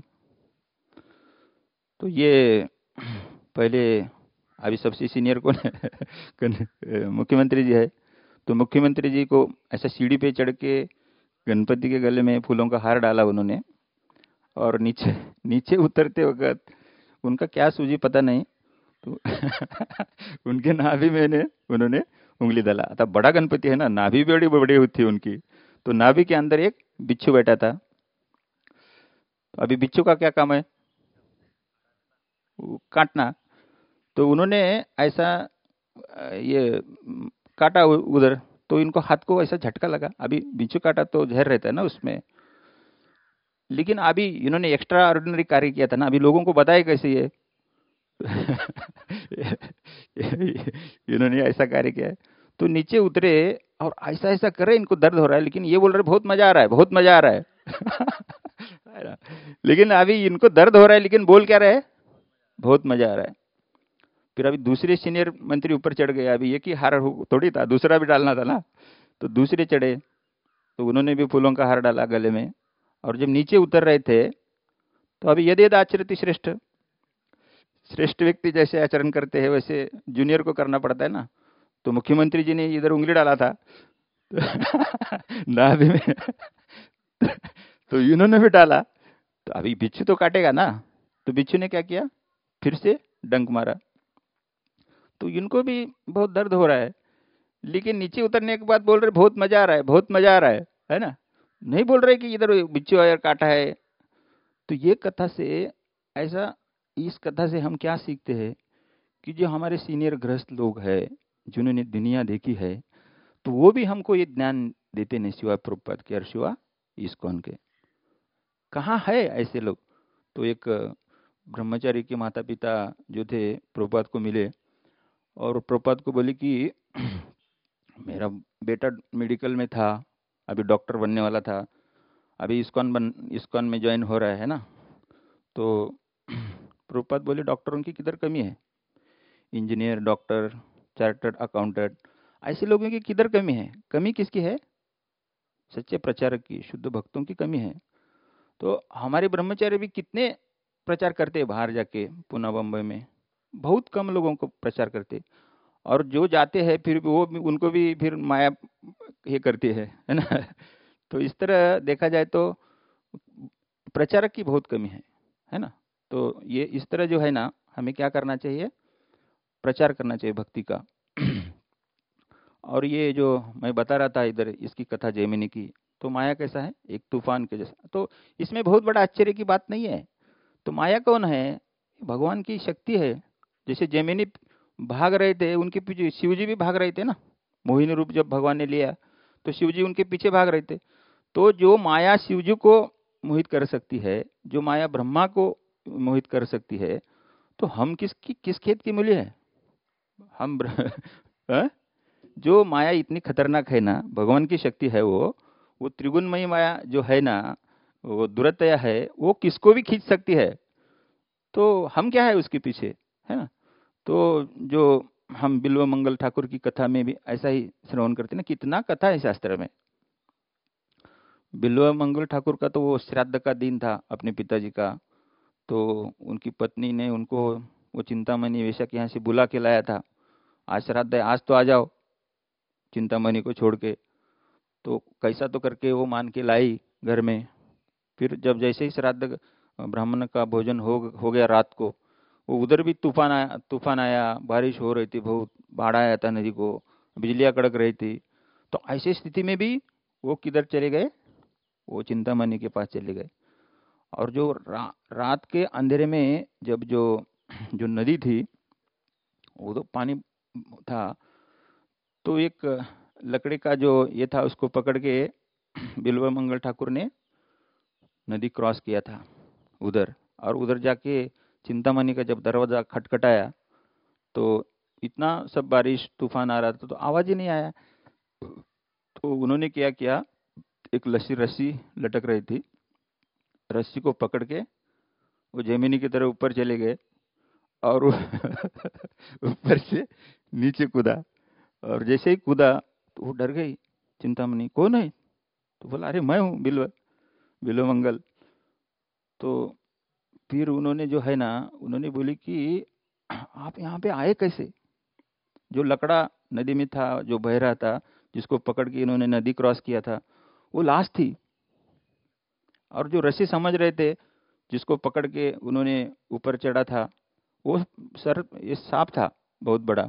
तो ये पहले, अभी सबसे सीनियर कौन है? कन- मुख्यमंत्री जी है। तो मुख्यमंत्री जी को ऐसा सीढ़ी पे चढ़ के गणपति के गले में फूलों का हार डाला उन्होंने। और नीचे नीचे उतरते वक्त उनका क्या सूझी पता नहीं, तो उनके नाभि में ने उन्होंने उंगली डाला। था बड़ा गणपति है ना, नाभि भी बड़ी बड़ी हुई थी उनकी। तो नाभि के अंदर एक बिच्छू बैठा था। तो अभी बिच्छू का क्या काम है? वो काटना। तो उन्होंने ऐसा अ, ये म, काटा उ- उधर। तो इनको हाथ को ऐसा झटका लगा। अभी बिच्छू काटा तो जहर रहता है ना उसमें, लेकिन अभी इन्होंने एक्स्ट्रा ऑर्डिनरी कार्य किया था ना, अभी लोगों को बताए कैसे ये। इन्होंने ऐसा कार्य किया है। तो नीचे उतरे और ऐसा ऐसा करे, इनको दर्द हो रहा है, लेकिन ये बोल रहे बहुत मजा आ रहा है, बहुत मजा आ रहा है। है ना? लेकिन अभी इनको दर्द हो रहा है, लेकिन बोल क्या रहे, बहुत मजा आ रहा है। फिर अभी दूसरे सीनियर मंत्री ऊपर चढ़ गए। अभी एक ही हार हो- थोड़ी था, दूसरा भी डालना था ना। तो दूसरे चढ़े, तो उन्होंने भी फूलों का हार डाला गले में। और जब नीचे उतर रहे थे, तो अभी यदि आचरति श्रेष्ठ, श्रेष्ठ व्यक्ति जैसे आचरण करते हैं वैसे जूनियर को करना पड़ता है ना। तो मुख्यमंत्री जी ने इधर उंगली डाला था। नाभि में। तो इन्होंने भी डाला। तो अभी बिच्छू तो काटेगा ना। तो बिच्छू ने क्या किया, फिर से डंक मारा। तो इनको भी बहुत दर्द हो रहा है, लेकिन नीचे उतरने के बाद बोल रहे बहुत मजा आ रहा है, बहुत मजा आ रहा है है ना। नहीं बोल रहे कि इधर बिच्छू आया काटा है। तो ये कथा से ऐसा, इस कथा से हम क्या सीखते हैं कि जो हमारे सीनियर गृहस्थ लोग हैं, जिन्होंने दुनिया देखी है, तो वो भी हमको ये ज्ञान देते नहीं, सिवा प्रभुपाद के और सिवा इस्कॉन के। कहाँ है ऐसे लोग? तो एक ब्रह्मचारी के माता पिता जो थे प्रभुपाद को मिले, और प्रभुपाद को बोले कि मेरा बेटा मेडिकल में था, अभी डॉक्टर बनने वाला था, अभी इस्कॉन बन इस्कॉन में ज्वाइन हो रहा है ना। तो प्रभुपाद बोले डॉक्टरों की किधर कमी है? इंजीनियर, डॉक्टर, चार्टर्ड अकाउंटेंट, ऐसे लोगों की किधर कमी है? कमी किसकी है? सच्चे प्रचारक की, शुद्ध भक्तों की कमी है। तो हमारे ब्रह्मचारी भी कितने प्रचार करते हैं बाहर जाके, पुणे बम्बई में बहुत कम लोगों को प्रचार करते। और जो जाते हैं फिर वो उनको भी फिर माया ये करती है, है ना। तो इस तरह देखा जाए तो प्रचारक की बहुत कमी है, है ना। तो ये इस तरह जो है ना, हमें क्या करना चाहिए, प्रचार करना चाहिए भक्ति का। और ये जो मैं बता रहा था इधर इसकी कथा जैमिनी की, तो माया कैसा है, एक तूफान के जैसा। तो इसमें बहुत बड़ा आश्चर्य की बात नहीं है। तो माया कौन है, भगवान की शक्ति है। जैसे जैमिनी भाग रहे थे, उनके पीछे शिव जी भी भाग रहे थे ना। मोहिनी रूप जब भगवान ने लिया तो शिव जी उनके पीछे भाग रहे थे। तो जो माया शिव जी को मोहित कर सकती है, जो माया ब्रह्मा को मोहित कर सकती है, तो हम किसकी किस खेत की मूल्य है, हम हाँ? जो माया इतनी खतरनाक है ना, भगवान की शक्ति है वो वो त्रिगुणमयी माया जो है ना, वो दुरतया है, वो किसको भी खींच सकती है। तो हम क्या है उसके पीछे, है ना। तो जो हम बिल्व मंगल ठाकुर की कथा में भी ऐसा ही श्रवण करते हैं ना, कितना कथा है शास्त्र में। बिल्व मंगल ठाकुर का तो वो श्राद्ध का दिन था अपने पिताजी का, तो उनकी पत्नी ने उनको वो चिंतामणि वेश्या के यहाँ से बुला के लाया था, आज श्राद्ध है, आज तो आ जाओ, चिंतामणि को छोड़ के। तो कैसा तो करके वो मान के लाई घर में। फिर जब जैसे ही श्राद्ध ब्राह्मण का भोजन हो हो गया रात को, वो उधर भी तूफान आया, तूफान आया, बारिश हो रही थी, बहुत बाढ़ आया था नदी को, बिजलियां कड़क रही थी। तो ऐसी स्थिति में भी वो किधर चले गए, वो चिंतामणि के पास चले गए। और जो रा, रात के अंधेरे में जब जो जो नदी थी, वो तो पानी था, तो एक लकड़ी का जो ये था उसको पकड़ के बिल्व मंगल ठाकुर ने नदी क्रॉस किया था उधर। और उधर जाके चिंतामणि का जब दरवाजा खटखटाया, तो इतना सब बारिश तूफान आ रहा था, तो आवाज ही नहीं आया। तो उन्होंने क्या किया, एक लस्सी रस्सी लटक रही थी, रस्सी को पकड़ के वो जमीनी की तरफ ऊपर चले गए, और वो ऊपर से नीचे कूदा। और जैसे ही कूदा तो वो डर गई चिंतामणि, कौन है, तो बोला अरे मैं हूँ बिल्व, बिल्व मंगल। तो फिर उन्होंने जो है ना, उन्होंने बोली कि आप यहाँ पे आए कैसे। जो लकड़ा नदी में था, जो बह रहा था, जिसको पकड़ के इन्होंने नदी क्रॉस किया था, वो लाश थी। और जो रस्सी समझ रहे थे, जिसको पकड़ के उन्होंने ऊपर चढ़ा था, वो सर ये सांप था बहुत बड़ा।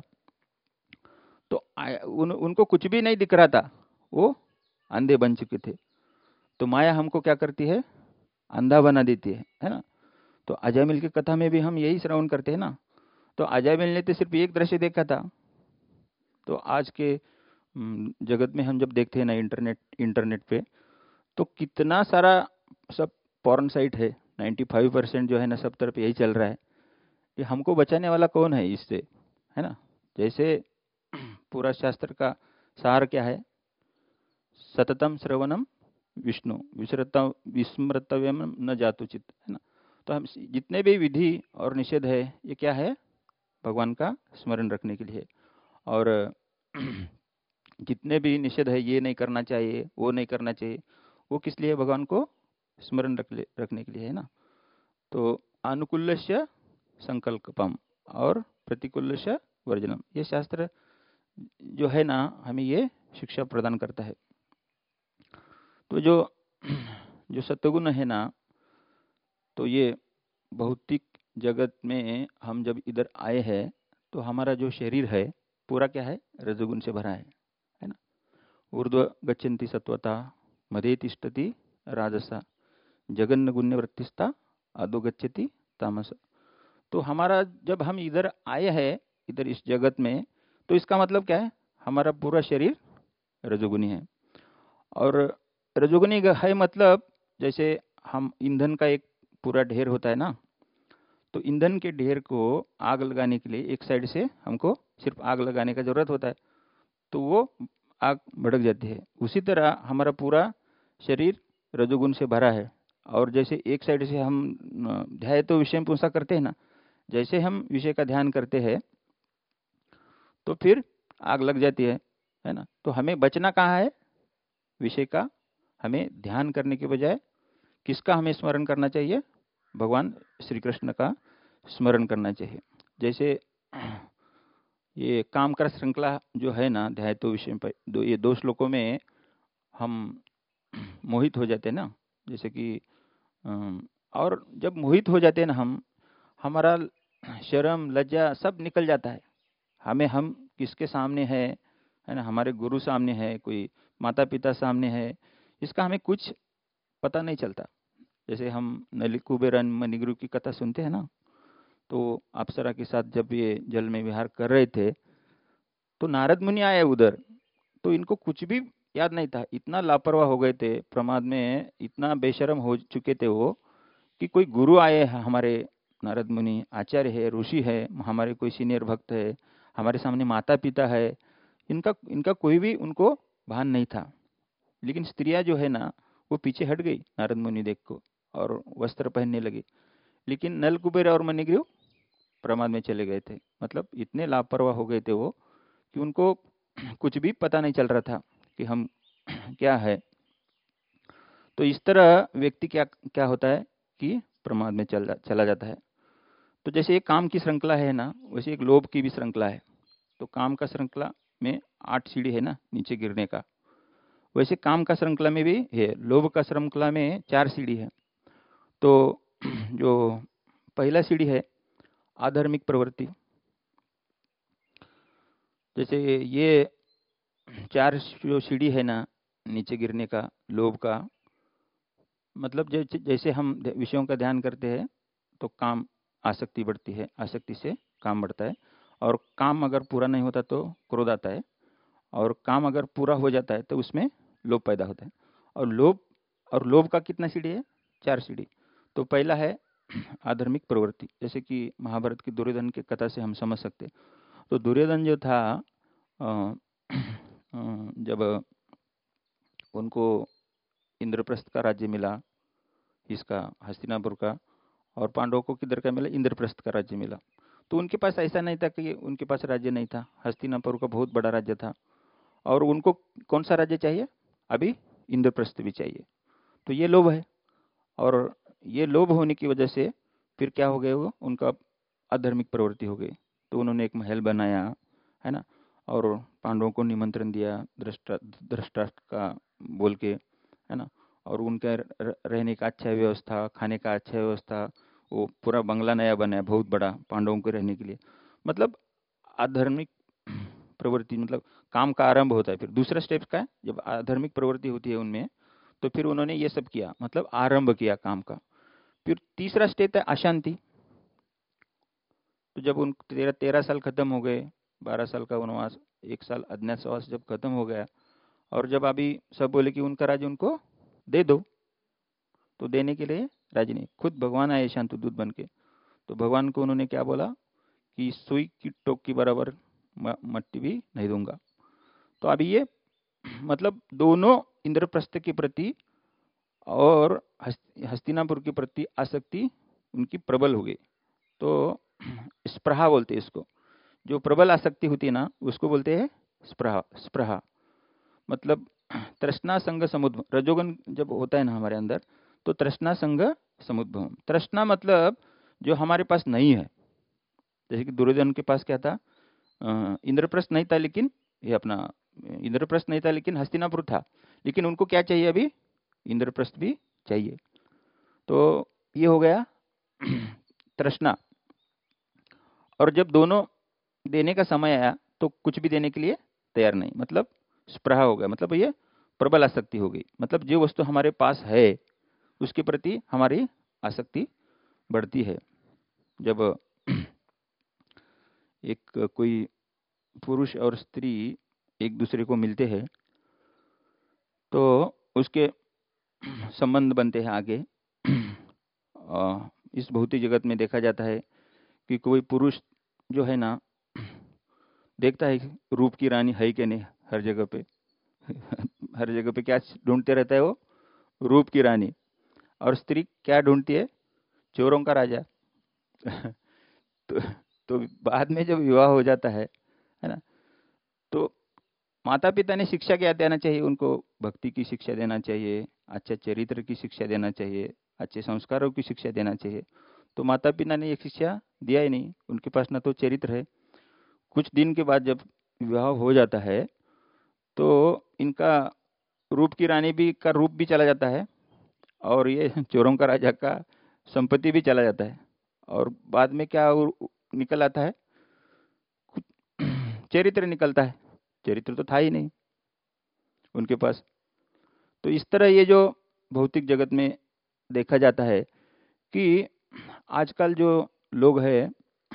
तो उन, उनको कुछ भी नहीं दिख रहा था, वो अंधे बन चुके थे। तो माया हमको क्या करती है, अंधा बना देती है, है ना। तो अजामिल की कथा में भी हम यही श्रवण करते हैं ना। तो अजामिल ने तो सिर्फ एक दृश्य देखा था। तो आज के जगत में हम जब देखते हैं ना इंटरनेट इंटरनेट पे, तो कितना सारा सब पॉर्न साइट है, पचानवे परसेंट जो है ना सब तरफ यही चल रहा है। कि हमको बचाने वाला कौन है इससे, है ना। जैसे पूरा शास्त्र का सार क्या है, सततम श्रवणम विष्णु विस्मृत विस्मृतव्यम न जातुचित, है ना। तो हम जितने भी विधि और निषेध है, ये क्या है, भगवान का स्मरण रखने के लिए। और जितने भी निषेध है, ये नहीं करना चाहिए, वो नहीं करना चाहिए, वो किस लिए, भगवान को स्मरण रख रखने के लिए, है ना। तो अनुकूल्यस्य संकल्पम और प्रतिकूल्यस्य वर्जनम, ये शास्त्र जो है ना हमें ये शिक्षा प्रदान करता है। तो जो जो सत्वगुण है ना, तो ये भौतिक जगत में हम जब इधर आए हैं, तो हमारा जो शरीर है पूरा क्या है, रजोगुण से भरा है, है ना। ऊर्ध्व गच्छन्ति सत्वता, मदे तिष्ठति राजसा, जगन्न गुण्य वृत्तिस्ता, अधो गच्छति तामस। तो हमारा जब हम इधर आए हैं, इधर इस जगत में, तो इसका मतलब क्या है, हमारा पूरा शरीर रजोगुणी है। और रजोगुणी है मतलब, जैसे हम ईंधन का एक पूरा ढेर होता है ना, तो ईंधन के ढेर को आग लगाने के लिए एक साइड से हमको सिर्फ आग लगाने का जरूरत होता है, तो वो आग भड़क जाती है। उसी तरह हमारा पूरा शरीर रजोगुण से भरा है। और जैसे एक साइड से हम ध्याय तो विषय पुंसा करते हैं ना, जैसे हम विषय का ध्यान करते हैं तो फिर आग लग जाती है, है ना। तो हमें बचना कहाँ है, विषय का। हमें ध्यान करने के बजाय किसका हमें स्मरण करना चाहिए, भगवान श्री कृष्ण का स्मरण करना चाहिए। जैसे ये काम कर श्रृंखला जो है ना ध्याय तो विषय पर दो, ये दो श्लोकों में हम मोहित हो जाते हैं ना, जैसे कि अम, और जब मोहित हो जाते हैं ना हम, हमारा शर्म लज्जा सब निकल जाता है। हमें हम किसके सामने है है ना, हमारे गुरु सामने है, कोई माता पिता सामने है, इसका हमें कुछ पता नहीं चलता। जैसे हम नली कुबेरन मणिग्रु की कथा सुनते हैं ना, तो अप्सरा के साथ जब ये जल में विहार कर रहे थे तो नारद मुनि आए उधर, तो इनको कुछ भी याद नहीं था, इतना लापरवाह हो गए थे, प्रमाद में इतना बेशर्म हो चुके थे वो, कि कोई गुरु आए हैं हमारे, नारद मुनि आचार्य है, ऋषि है, हमारे कोई सीनियर भक्त है, हमारे सामने माता पिता है, इनका इनका कोई भी उनको भान नहीं था। लेकिन स्त्रियां जो है ना वो पीछे हट गई नारद मुनि देख को और वस्त्र पहनने लगी, लेकिन नल कुबेर और मणिग्रीव प्रमाद में चले गए थे। मतलब इतने लापरवाह हो गए थे वो कि उनको कुछ भी पता नहीं चल रहा था कि हम क्या है। तो इस तरह व्यक्ति क्या क्या होता है कि प्रमाद में चल चला जाता है। तो जैसे एक काम की श्रृंखला है ना, वैसे एक लोभ की भी श्रृंखला है। तो काम का श्रृंखला में आठ सीढ़ी है ना नीचे गिरने का, वैसे काम का श्रृंखला में भी है, लोभ का श्रृंखला में चार सीढ़ी है। तो जो पहला सीढ़ी है आधर्मिक प्रवृत्ति, जैसे ये चार जो सीढ़ी है ना नीचे गिरने का, लोभ का, मतलब जैसे जैसे हम विषयों का ध्यान करते हैं तो काम आसक्ति बढ़ती है, आसक्ति से काम बढ़ता है, और काम अगर पूरा नहीं होता तो क्रोध आता है, और काम अगर पूरा हो जाता है तो उसमें लोभ पैदा होता है। और लोभ और लोभ का कितना सीढ़ी है? चार सीढ़ी। तो पहला है आधर्मिक प्रवृत्ति, जैसे कि महाभारत की दुर्योधन की कथा से हम समझ सकते हैं। तो दुर्योधन जो था, जब उनको इंद्रप्रस्थ का राज्य मिला, इसका हस्तिनापुर का, और पांडवों को किधर का मिला? इंद्रप्रस्थ का राज्य मिला। तो उनके पास ऐसा नहीं था कि उनके पास राज्य नहीं था, हस्तिनापुर का बहुत बड़ा राज्य था, और उनको कौन सा राज्य चाहिए? अभी इंद्रप्रस्थ भी चाहिए। तो ये लोभ है, और ये लोभ होने की वजह से फिर क्या हो गया, वो उनका अधार्मिक प्रवृत्ति हो गई। तो उन्होंने एक महल बनाया है ना, और पांडवों को निमंत्रण दिया दृष्टा दृष्टाष्ट्र का बोल के, है ना, और उनका रहने का अच्छा व्यवस्था, खाने का अच्छा व्यवस्था, वो पूरा बंगला नया बनाया बहुत बड़ा पांडवों के रहने के लिए। मतलब आधर्मिक प्रवृत्ति, मतलब काम का आरंभ होता है। फिर दूसरा स्टेप का है, जब आधर्मिक प्रवृत्ति होती है उनमें, तो फिर उन्होंने ये सब किया, मतलब आरंभ किया काम का। फिर तीसरा स्टेप है अशांति। तो जब उन तेरह तेरह साल खत्म हो गए, बारह साल का वनवास, एक साल अज्ञातवास जब खत्म हो गया, और जब अभी सब बोले कि उनका राज्य उनको दे दो, तो देने के लिए राजी नहीं, खुद भगवान आए शांति दूत बन के। तो भगवान को उन्होंने क्या बोला कि सुई की टोक की बराबर मट्टी भी नहीं दूंगा। तो अभी ये मतलब दोनों इंद्रप्रस्थ के प्रति और हस्तिनापुर के प्रति आसक्ति उनकी प्रबल हो गई। तो स्प्रहा बोलते हैं इसको, जो प्रबल आसक्ति होती है ना उसको बोलते हैं स्प्रहा। स्प्रहा मतलब तृष्णा संग समुद्भव, रजोगुण जब होता है ना हमारे अंदर, तो तृष्णा संग समुद्भव। तृष्णा मतलब जो हमारे पास नहीं है, जैसे कि दुर्योधन के पास क्या था, इंद्रप्रस्थ नहीं था, लेकिन ये अपना इंद्रप्रस्थ नहीं था लेकिन हस्तिनापुर था, लेकिन उनको क्या चाहिए? अभी इंद्रप्रस्थ भी चाहिए। तो ये हो गया तृष्णा। और जब दोनों देने का समय आया तो कुछ भी देने के लिए तैयार नहीं, मतलब स्प्रहा हो गया, मतलब ये प्रबल आसक्ति हो गई। मतलब जो वस्तु हमारे पास है उसके प्रति हमारी आसक्ति बढ़ती है। जब एक कोई पुरुष और स्त्री एक दूसरे को मिलते हैं तो उसके संबंध बनते हैं आगे। इस भौतिक जगत में देखा जाता है कि कोई पुरुष जो है ना देखता है रूप की रानी है कि नहीं, हर जगह पे हर जगह पे क्या ढूंढते रहता है वो? रूप की रानी। और स्त्री क्या ढूंढती है? चोरों का राजा। तो, तो बाद में जब विवाह हो जाता है है ना, तो माता पिता ने शिक्षा क्या देना चाहिए? उनको भक्ति की शिक्षा देना चाहिए, अच्छे चरित्र की शिक्षा देना चाहिए, अच्छे संस्कारों की शिक्षा देना चाहिए। तो माता पिता ने ये शिक्षा दिया ही नहीं, उनके पास ना तो चरित्र है, कुछ दिन के बाद जब विवाह हो जाता है तो इनका रूप की रानी भी का रूप भी चला जाता है और ये चोरों का राजा का संपत्ति भी चला जाता है। और बाद में क्या निकल आता है? चरित्र निकलता है। चरित्र तो था ही नहीं उनके पास। तो इस तरह ये जो भौतिक जगत में देखा जाता है कि आजकल जो लोग हैं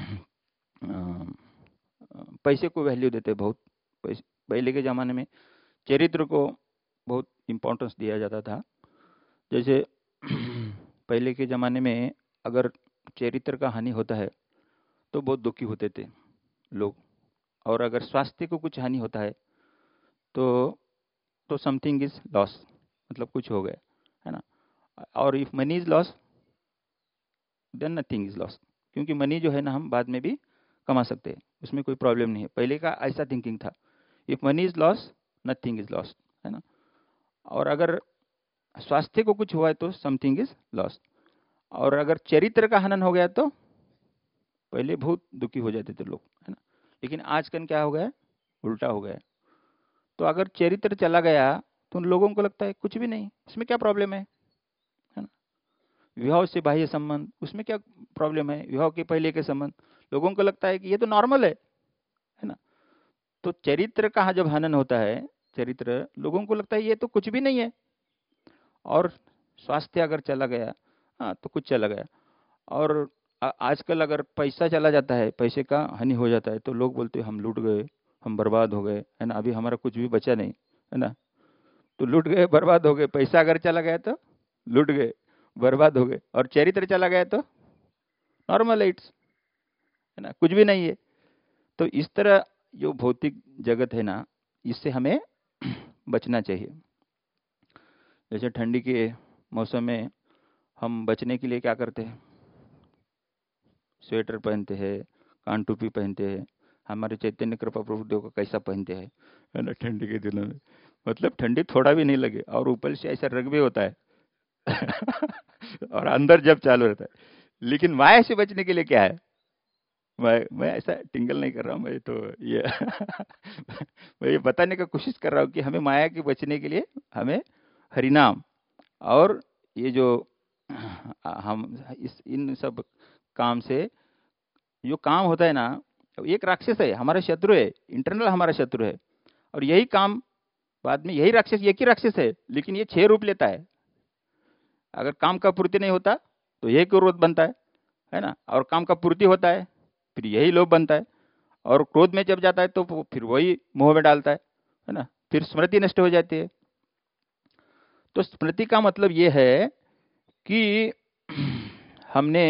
पैसे को वैल्यू देते, बहुत पहले के ज़माने में चरित्र को बहुत इम्पोर्टेंस दिया जाता था। जैसे पहले के ज़माने में अगर चरित्र का हानि होता है तो बहुत दुखी होते थे लोग, और अगर स्वास्थ्य को कुछ हानि होता है तो तो समथिंग इज लॉस, मतलब कुछ हो गया, है ना। और if money is loss then nothing is loss, क्योंकि मनी जो है ना हम बाद में भी कमा सकते हैं, उसमें कोई प्रॉब्लम नहीं है। पहले का ऐसा थिंकिंग था, if money is loss nothing is loss, है ना। और अगर स्वास्थ्य को कुछ हुआ है तो समथिंग इज लॉस, और अगर चरित्र का हनन हो गया तो पहले बहुत दुखी हो जाते थे लोग, है ना। लेकिन आजकल क्या हो गया, उल्टा हो गया। तो अगर चरित्र चला गया तो उन लोगों को लगता है कुछ भी नहीं, इसमें क्या प्रॉब्लम है, है ना। विवाह से बाह्य संबंध, उसमें क्या प्रॉब्लम है, विवाह के पहले के संबंध, लोगों को लगता है कि ये तो नॉर्मल है, है ना। तो चरित्र का जब हनन होता है, चरित्र, लोगों को लगता है ये तो कुछ भी नहीं है। और स्वास्थ्य अगर चला गया, हाँ तो कुछ चला गया। और आजकल अगर पैसा चला जाता है, पैसे का हानि हो जाता है तो लोग बोलते हैं हम लूट गए, हम बर्बाद हो गए, है ना, अभी हमारा कुछ भी बचा नहीं, है ना। तो लूट गए, बर्बाद हो गए। पैसा अगर चला गया तो लूट गए, बर्बाद हो गए, और चरित्र चला गया तो नॉर्मल इट्स, है ना, कुछ भी नहीं है। तो इस तरह जो भौतिक जगत है ना, इससे हमें बचना चाहिए। जैसे ठंडी के मौसम में हम बचने के लिए क्या करते हैं, स्वेटर पहनते हैं, कान टोपी पहनते हैं। हमारे चैतन्य कृपा प्रभुदेव का कैसा पहनते हैं, है ना, ठंडी के दिनों में, मतलब ठंडी थोड़ा भी नहीं लगे, और ऊपर से ऐसा रग भी होता है और अंदर जब चालू रहता है। लेकिन माया से बचने के लिए क्या है, मैं मैं ऐसा टिंगल नहीं कर रहा हूँ, मैं तो ये मैं ये बताने का कोशिश कर रहा हूँ कि हमें माया के बचने के लिए हमें हरिनाम और ये जो हम इस इन सब काम से, जो काम होता है ना, एक राक्षस है, हमारा शत्रु है, इंटरनल हमारा शत्रु है। और यही काम बाद में, यही राक्षस एक ही राक्षस है, लेकिन ये छह रूप लेता है। अगर काम का पूर्ति नहीं होता तो यही क्रोध बनता है, है ना, और काम का पूर्ति होता है फिर यही लोभ बनता है, और क्रोध में जब जाता है तो फिर वही मोह में डालता है, है ना, फिर स्मृति नष्ट हो जाती है। तो स्मृति का मतलब ये है कि हमने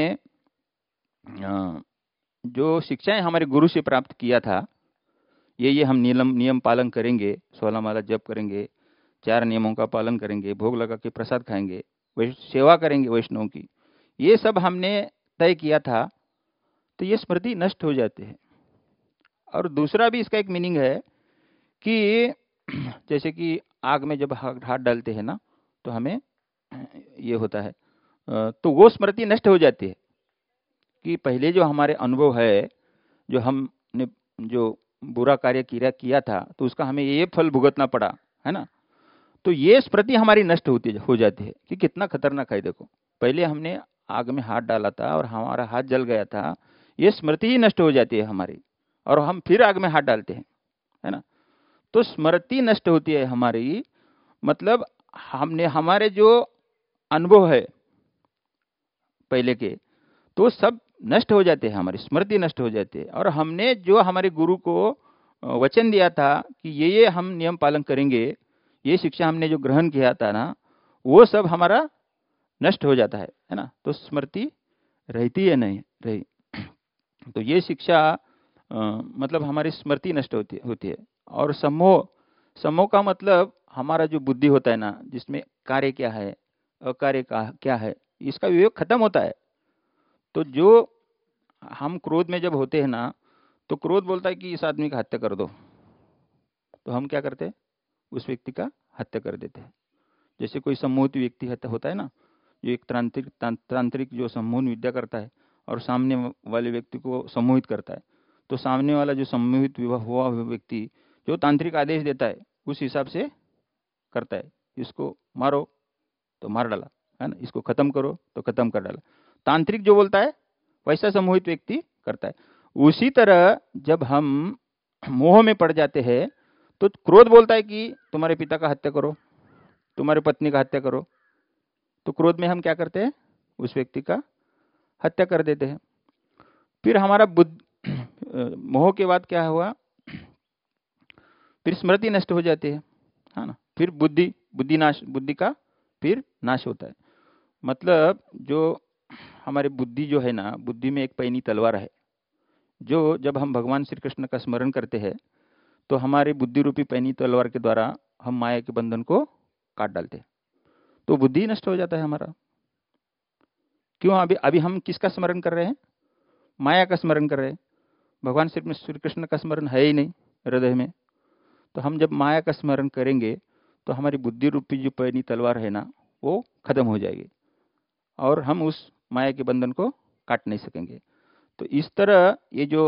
जो शिक्षाएं हमारे गुरु से प्राप्त किया था, ये ये हम नियम नियम पालन करेंगे, सोलह माला जप करेंगे, चार नियमों का पालन करेंगे, भोग लगा के प्रसाद खाएंगे, सेवा करेंगे वैष्णव की, ये सब हमने तय किया था, तो ये स्मृति नष्ट हो जाती है। और दूसरा भी इसका एक मीनिंग है कि जैसे कि आग में जब हाथ डालते हैं ना तो हमें ये होता है, तो वो स्मृति नष्ट हो जाती है कि पहले जो हमारे अनुभव है, जो हमने जो बुरा कार्य किया किया था तो उसका हमें ये फल भुगतना पड़ा, है ना। तो ये स्मृति हमारी नष्ट होती हो जाती है कि कितना खतरनाक है। देखो, पहले हमने आग में हाथ डाला था और हमारा हाथ जल गया था, ये स्मृति ही नष्ट हो जाती है हमारी, और हम फिर आग में हाथ डालते हैं, है ना। तो स्मृति नष्ट होती है हमारी, मतलब हमने हमारे जो अनुभव है पहले के, तो सब नष्ट हो जाते हैं, हमारी स्मृति नष्ट हो जाती है। और हमने जो हमारे गुरु को वचन दिया था कि ये ये हम नियम पालन करेंगे, ये शिक्षा हमने जो ग्रहण किया था ना, वो सब हमारा नष्ट हो जाता है, है ना। तो स्मृति रहती है नहीं रही, तो ये शिक्षा आ, मतलब हमारी स्मृति नष्ट होती होती है। और सम्मोह, सम्मोह का मतलब हमारा जो बुद्धि होता है ना, जिसमें कार्य क्या है, अकार्य का क्या है, इसका विवेक खत्म होता है। तो जो हम क्रोध में जब होते हैं ना, तो क्रोध बोलता है कि इस आदमी का हत्या कर दो, तो हम क्या करते हैं, उस व्यक्ति का हत्या कर देते हैं। जैसे कोई सम्मोहित व्यक्ति हत्या होता है ना, जो एक तांत्रिक तांत्रिक जो सम्मोहन विद्या करता है और सामने वाले व्यक्ति को सम्मोहित करता है, तो सामने वाला जो सम्मोहित हुआ हुआ व्यक्ति जो तांत्रिक आदेश देता है उस हिसाब से करता है। इसको मारो तो मार डाला, है ना, इसको खत्म करो तो खत्म कर डाला। तांत्रिक जो बोलता है वैसा सम्मोहित व्यक्ति करता है। उसी तरह जब हम मोह में पड़ जाते हैं तो क्रोध बोलता है कि तुम्हारे पिता का हत्या करो, तुम्हारी पत्नी का हत्या करो, तो क्रोध में हम क्या करते हैं, उस व्यक्ति का हत्या कर देते हैं। फिर हमारा बुद्धि, मोह के बाद क्या हुआ, फिर स्मृति नष्ट हो जाती है, है ना, फिर बुद्धि बुद्धि नाश, बुद्धि का फिर नाश होता है। मतलब जो हमारी बुद्धि जो है ना, बुद्धि में एक पैनी तलवार है, जो जब हम भगवान श्री कृष्ण का स्मरण करते हैं तो हमारी बुद्धि रूपी पैनी तलवार के द्वारा हम माया के बंधन को काट डालते हैं, तो बुद्धि नष्ट हो जाता है हमारा। क्यों? अभी अभी हम किसका स्मरण कर रहे हैं? माया का स्मरण कर रहे हैं। भगवान श्री कृष्ण का स्मरण है ही नहीं हृदय में। तो हम जब माया का स्मरण करेंगे तो हमारी बुद्धि रूपी जो पैनी तलवार है ना, वो खत्म हो जाएगी और हम उस माया के बंधन को काट नहीं सकेंगे। तो इस तरह ये जो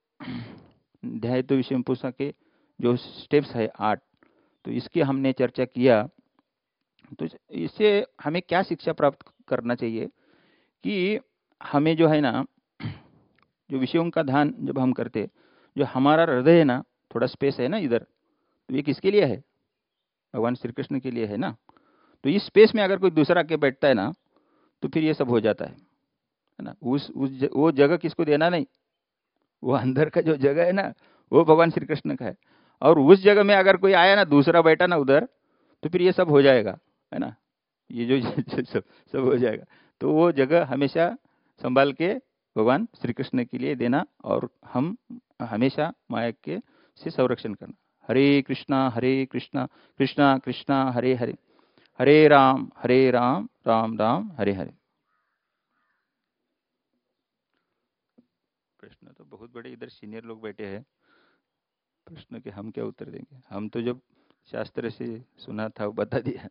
ध्याय तो विषय पुस्तक के जो स्टेप्स है आठ, तो इसकी हमने चर्चा किया। तो इससे हमें क्या शिक्षा प्राप्त करना चाहिए कि हमें जो है ना, जो विषयों का ध्यान जब हम करते, जो हमारा हृदय है ना, थोड़ा स्पेस है ना इधर, तो ये किसके लिए है? भगवान श्री कृष्ण के लिए है ना। तो इस स्पेस में अगर कोई दूसरा के बैठता है ना, तो फिर ये सब हो जाता है, है ना। उस उस ज, वो जगह किसको देना नहीं, वो अंदर का जो जगह है ना, वो भगवान श्री कृष्ण का है। और उस जगह में अगर कोई आया ना, दूसरा बैठा ना उधर, तो फिर ये सब हो जाएगा, है ना, ये जो सब सब हो जाएगा। तो वो जगह हमेशा संभाल के भगवान श्री कृष्ण के लिए देना और हम हमेशा माया के से संरक्षण करना। हरे कृष्णा हरे कृष्णा कृष्णा कृष्णा हरे हरे, हरे राम हरे राम राम राम हरे हरे। प्रश्न तो बहुत बड़े, इधर सीनियर लोग बैठे हैं, प्रश्न के हम क्या उत्तर देंगे? हम तो जब शास्त्र से सुना था वो बता दिया।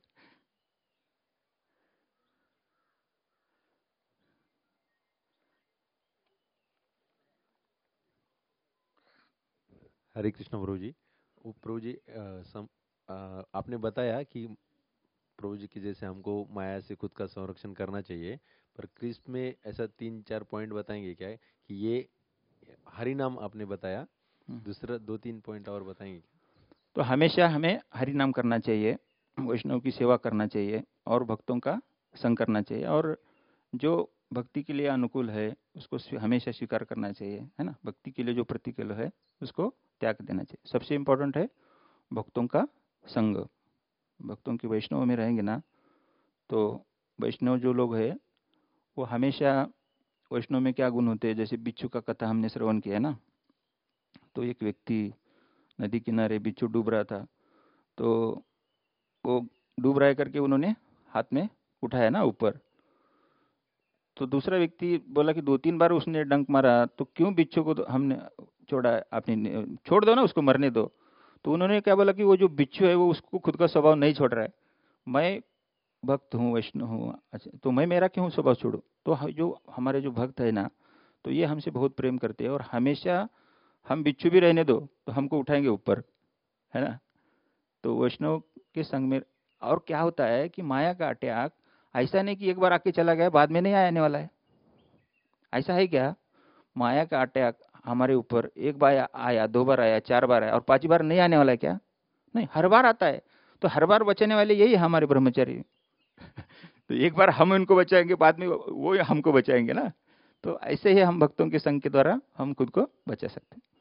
हरे कृष्ण प्रभु जी। वो प्रभु जी अ, सम, अ, आपने बताया कि प्रभु जी की जैसे हमको माया से खुद का संरक्षण करना चाहिए, पर कृष्ण में ऐसा तीन चार पॉइंट बताएंगे क्या है कि ये हरि नाम आपने बताया, दूसरा दो तीन पॉइंट और बताएंगे? तो हमेशा हमें हरि नाम करना चाहिए, वैष्णव की सेवा करना चाहिए और भक्तों का संग करना चाहिए, और जो भक्ति के लिए अनुकूल है उसको हमेशा स्वीकार करना चाहिए, है ना। भक्ति के लिए जो प्रतिकूल है उसको त्याग देना चाहिए। सबसे इम्पोर्टेंट है भक्तों का संग। भक्तों की वैष्णव में रहेंगे ना, तो वैष्णव जो लोग हैं वो हमेशा, वैष्णव में क्या गुण होते हैं, जैसे बिच्छू का कथा हमने श्रवण किया ना, तो एक व्यक्ति नदी किनारे बिच्छू डूब रहा था, तो वो डूब रहा है करके उन्होंने हाथ में उठाया ना ऊपर, तो दूसरा व्यक्ति बोला कि दो तीन बार उसने डंक मारा, तो क्यों बिच्छू को तो हमने छोड़ा, आपने छोड़ दो ना, उसको मरने दो। तो उन्होंने क्या बोला कि वो जो बिच्छू है वो उसको खुद का स्वभाव नहीं छोड़ रहा है, मैं भक्त हूँ, वैष्णव हूँ, अच्छा तो मैं मेरा क्यों स्वभाव छोड़ूं। तो जो हमारे जो भक्त है ना, तो ये हमसे बहुत प्रेम करते हैं और हमेशा हम बिच्छू भी रहने दो तो हमको उठाएंगे ऊपर, है ना। तो वैष्णव के संग में, और क्या होता है कि माया का अटैक ऐसा नहीं कि एक बार आके चला गया बाद में नहीं आने वाला है, ऐसा है क्या? माया का अटैक हमारे ऊपर एक बार आया, दो बार आया, चार बार आया और पांच बार नहीं आने वाला है क्या? नहीं, हर बार आता है। तो हर बार बचाने वाले यही है हमारे ब्रह्मचारी। तो एक बार हम उनको बचाएंगे, बाद में वो हमको बचाएंगे ना। तो ऐसे ही हम भक्तों के संग के द्वारा हम खुद को बचा सकते हैं।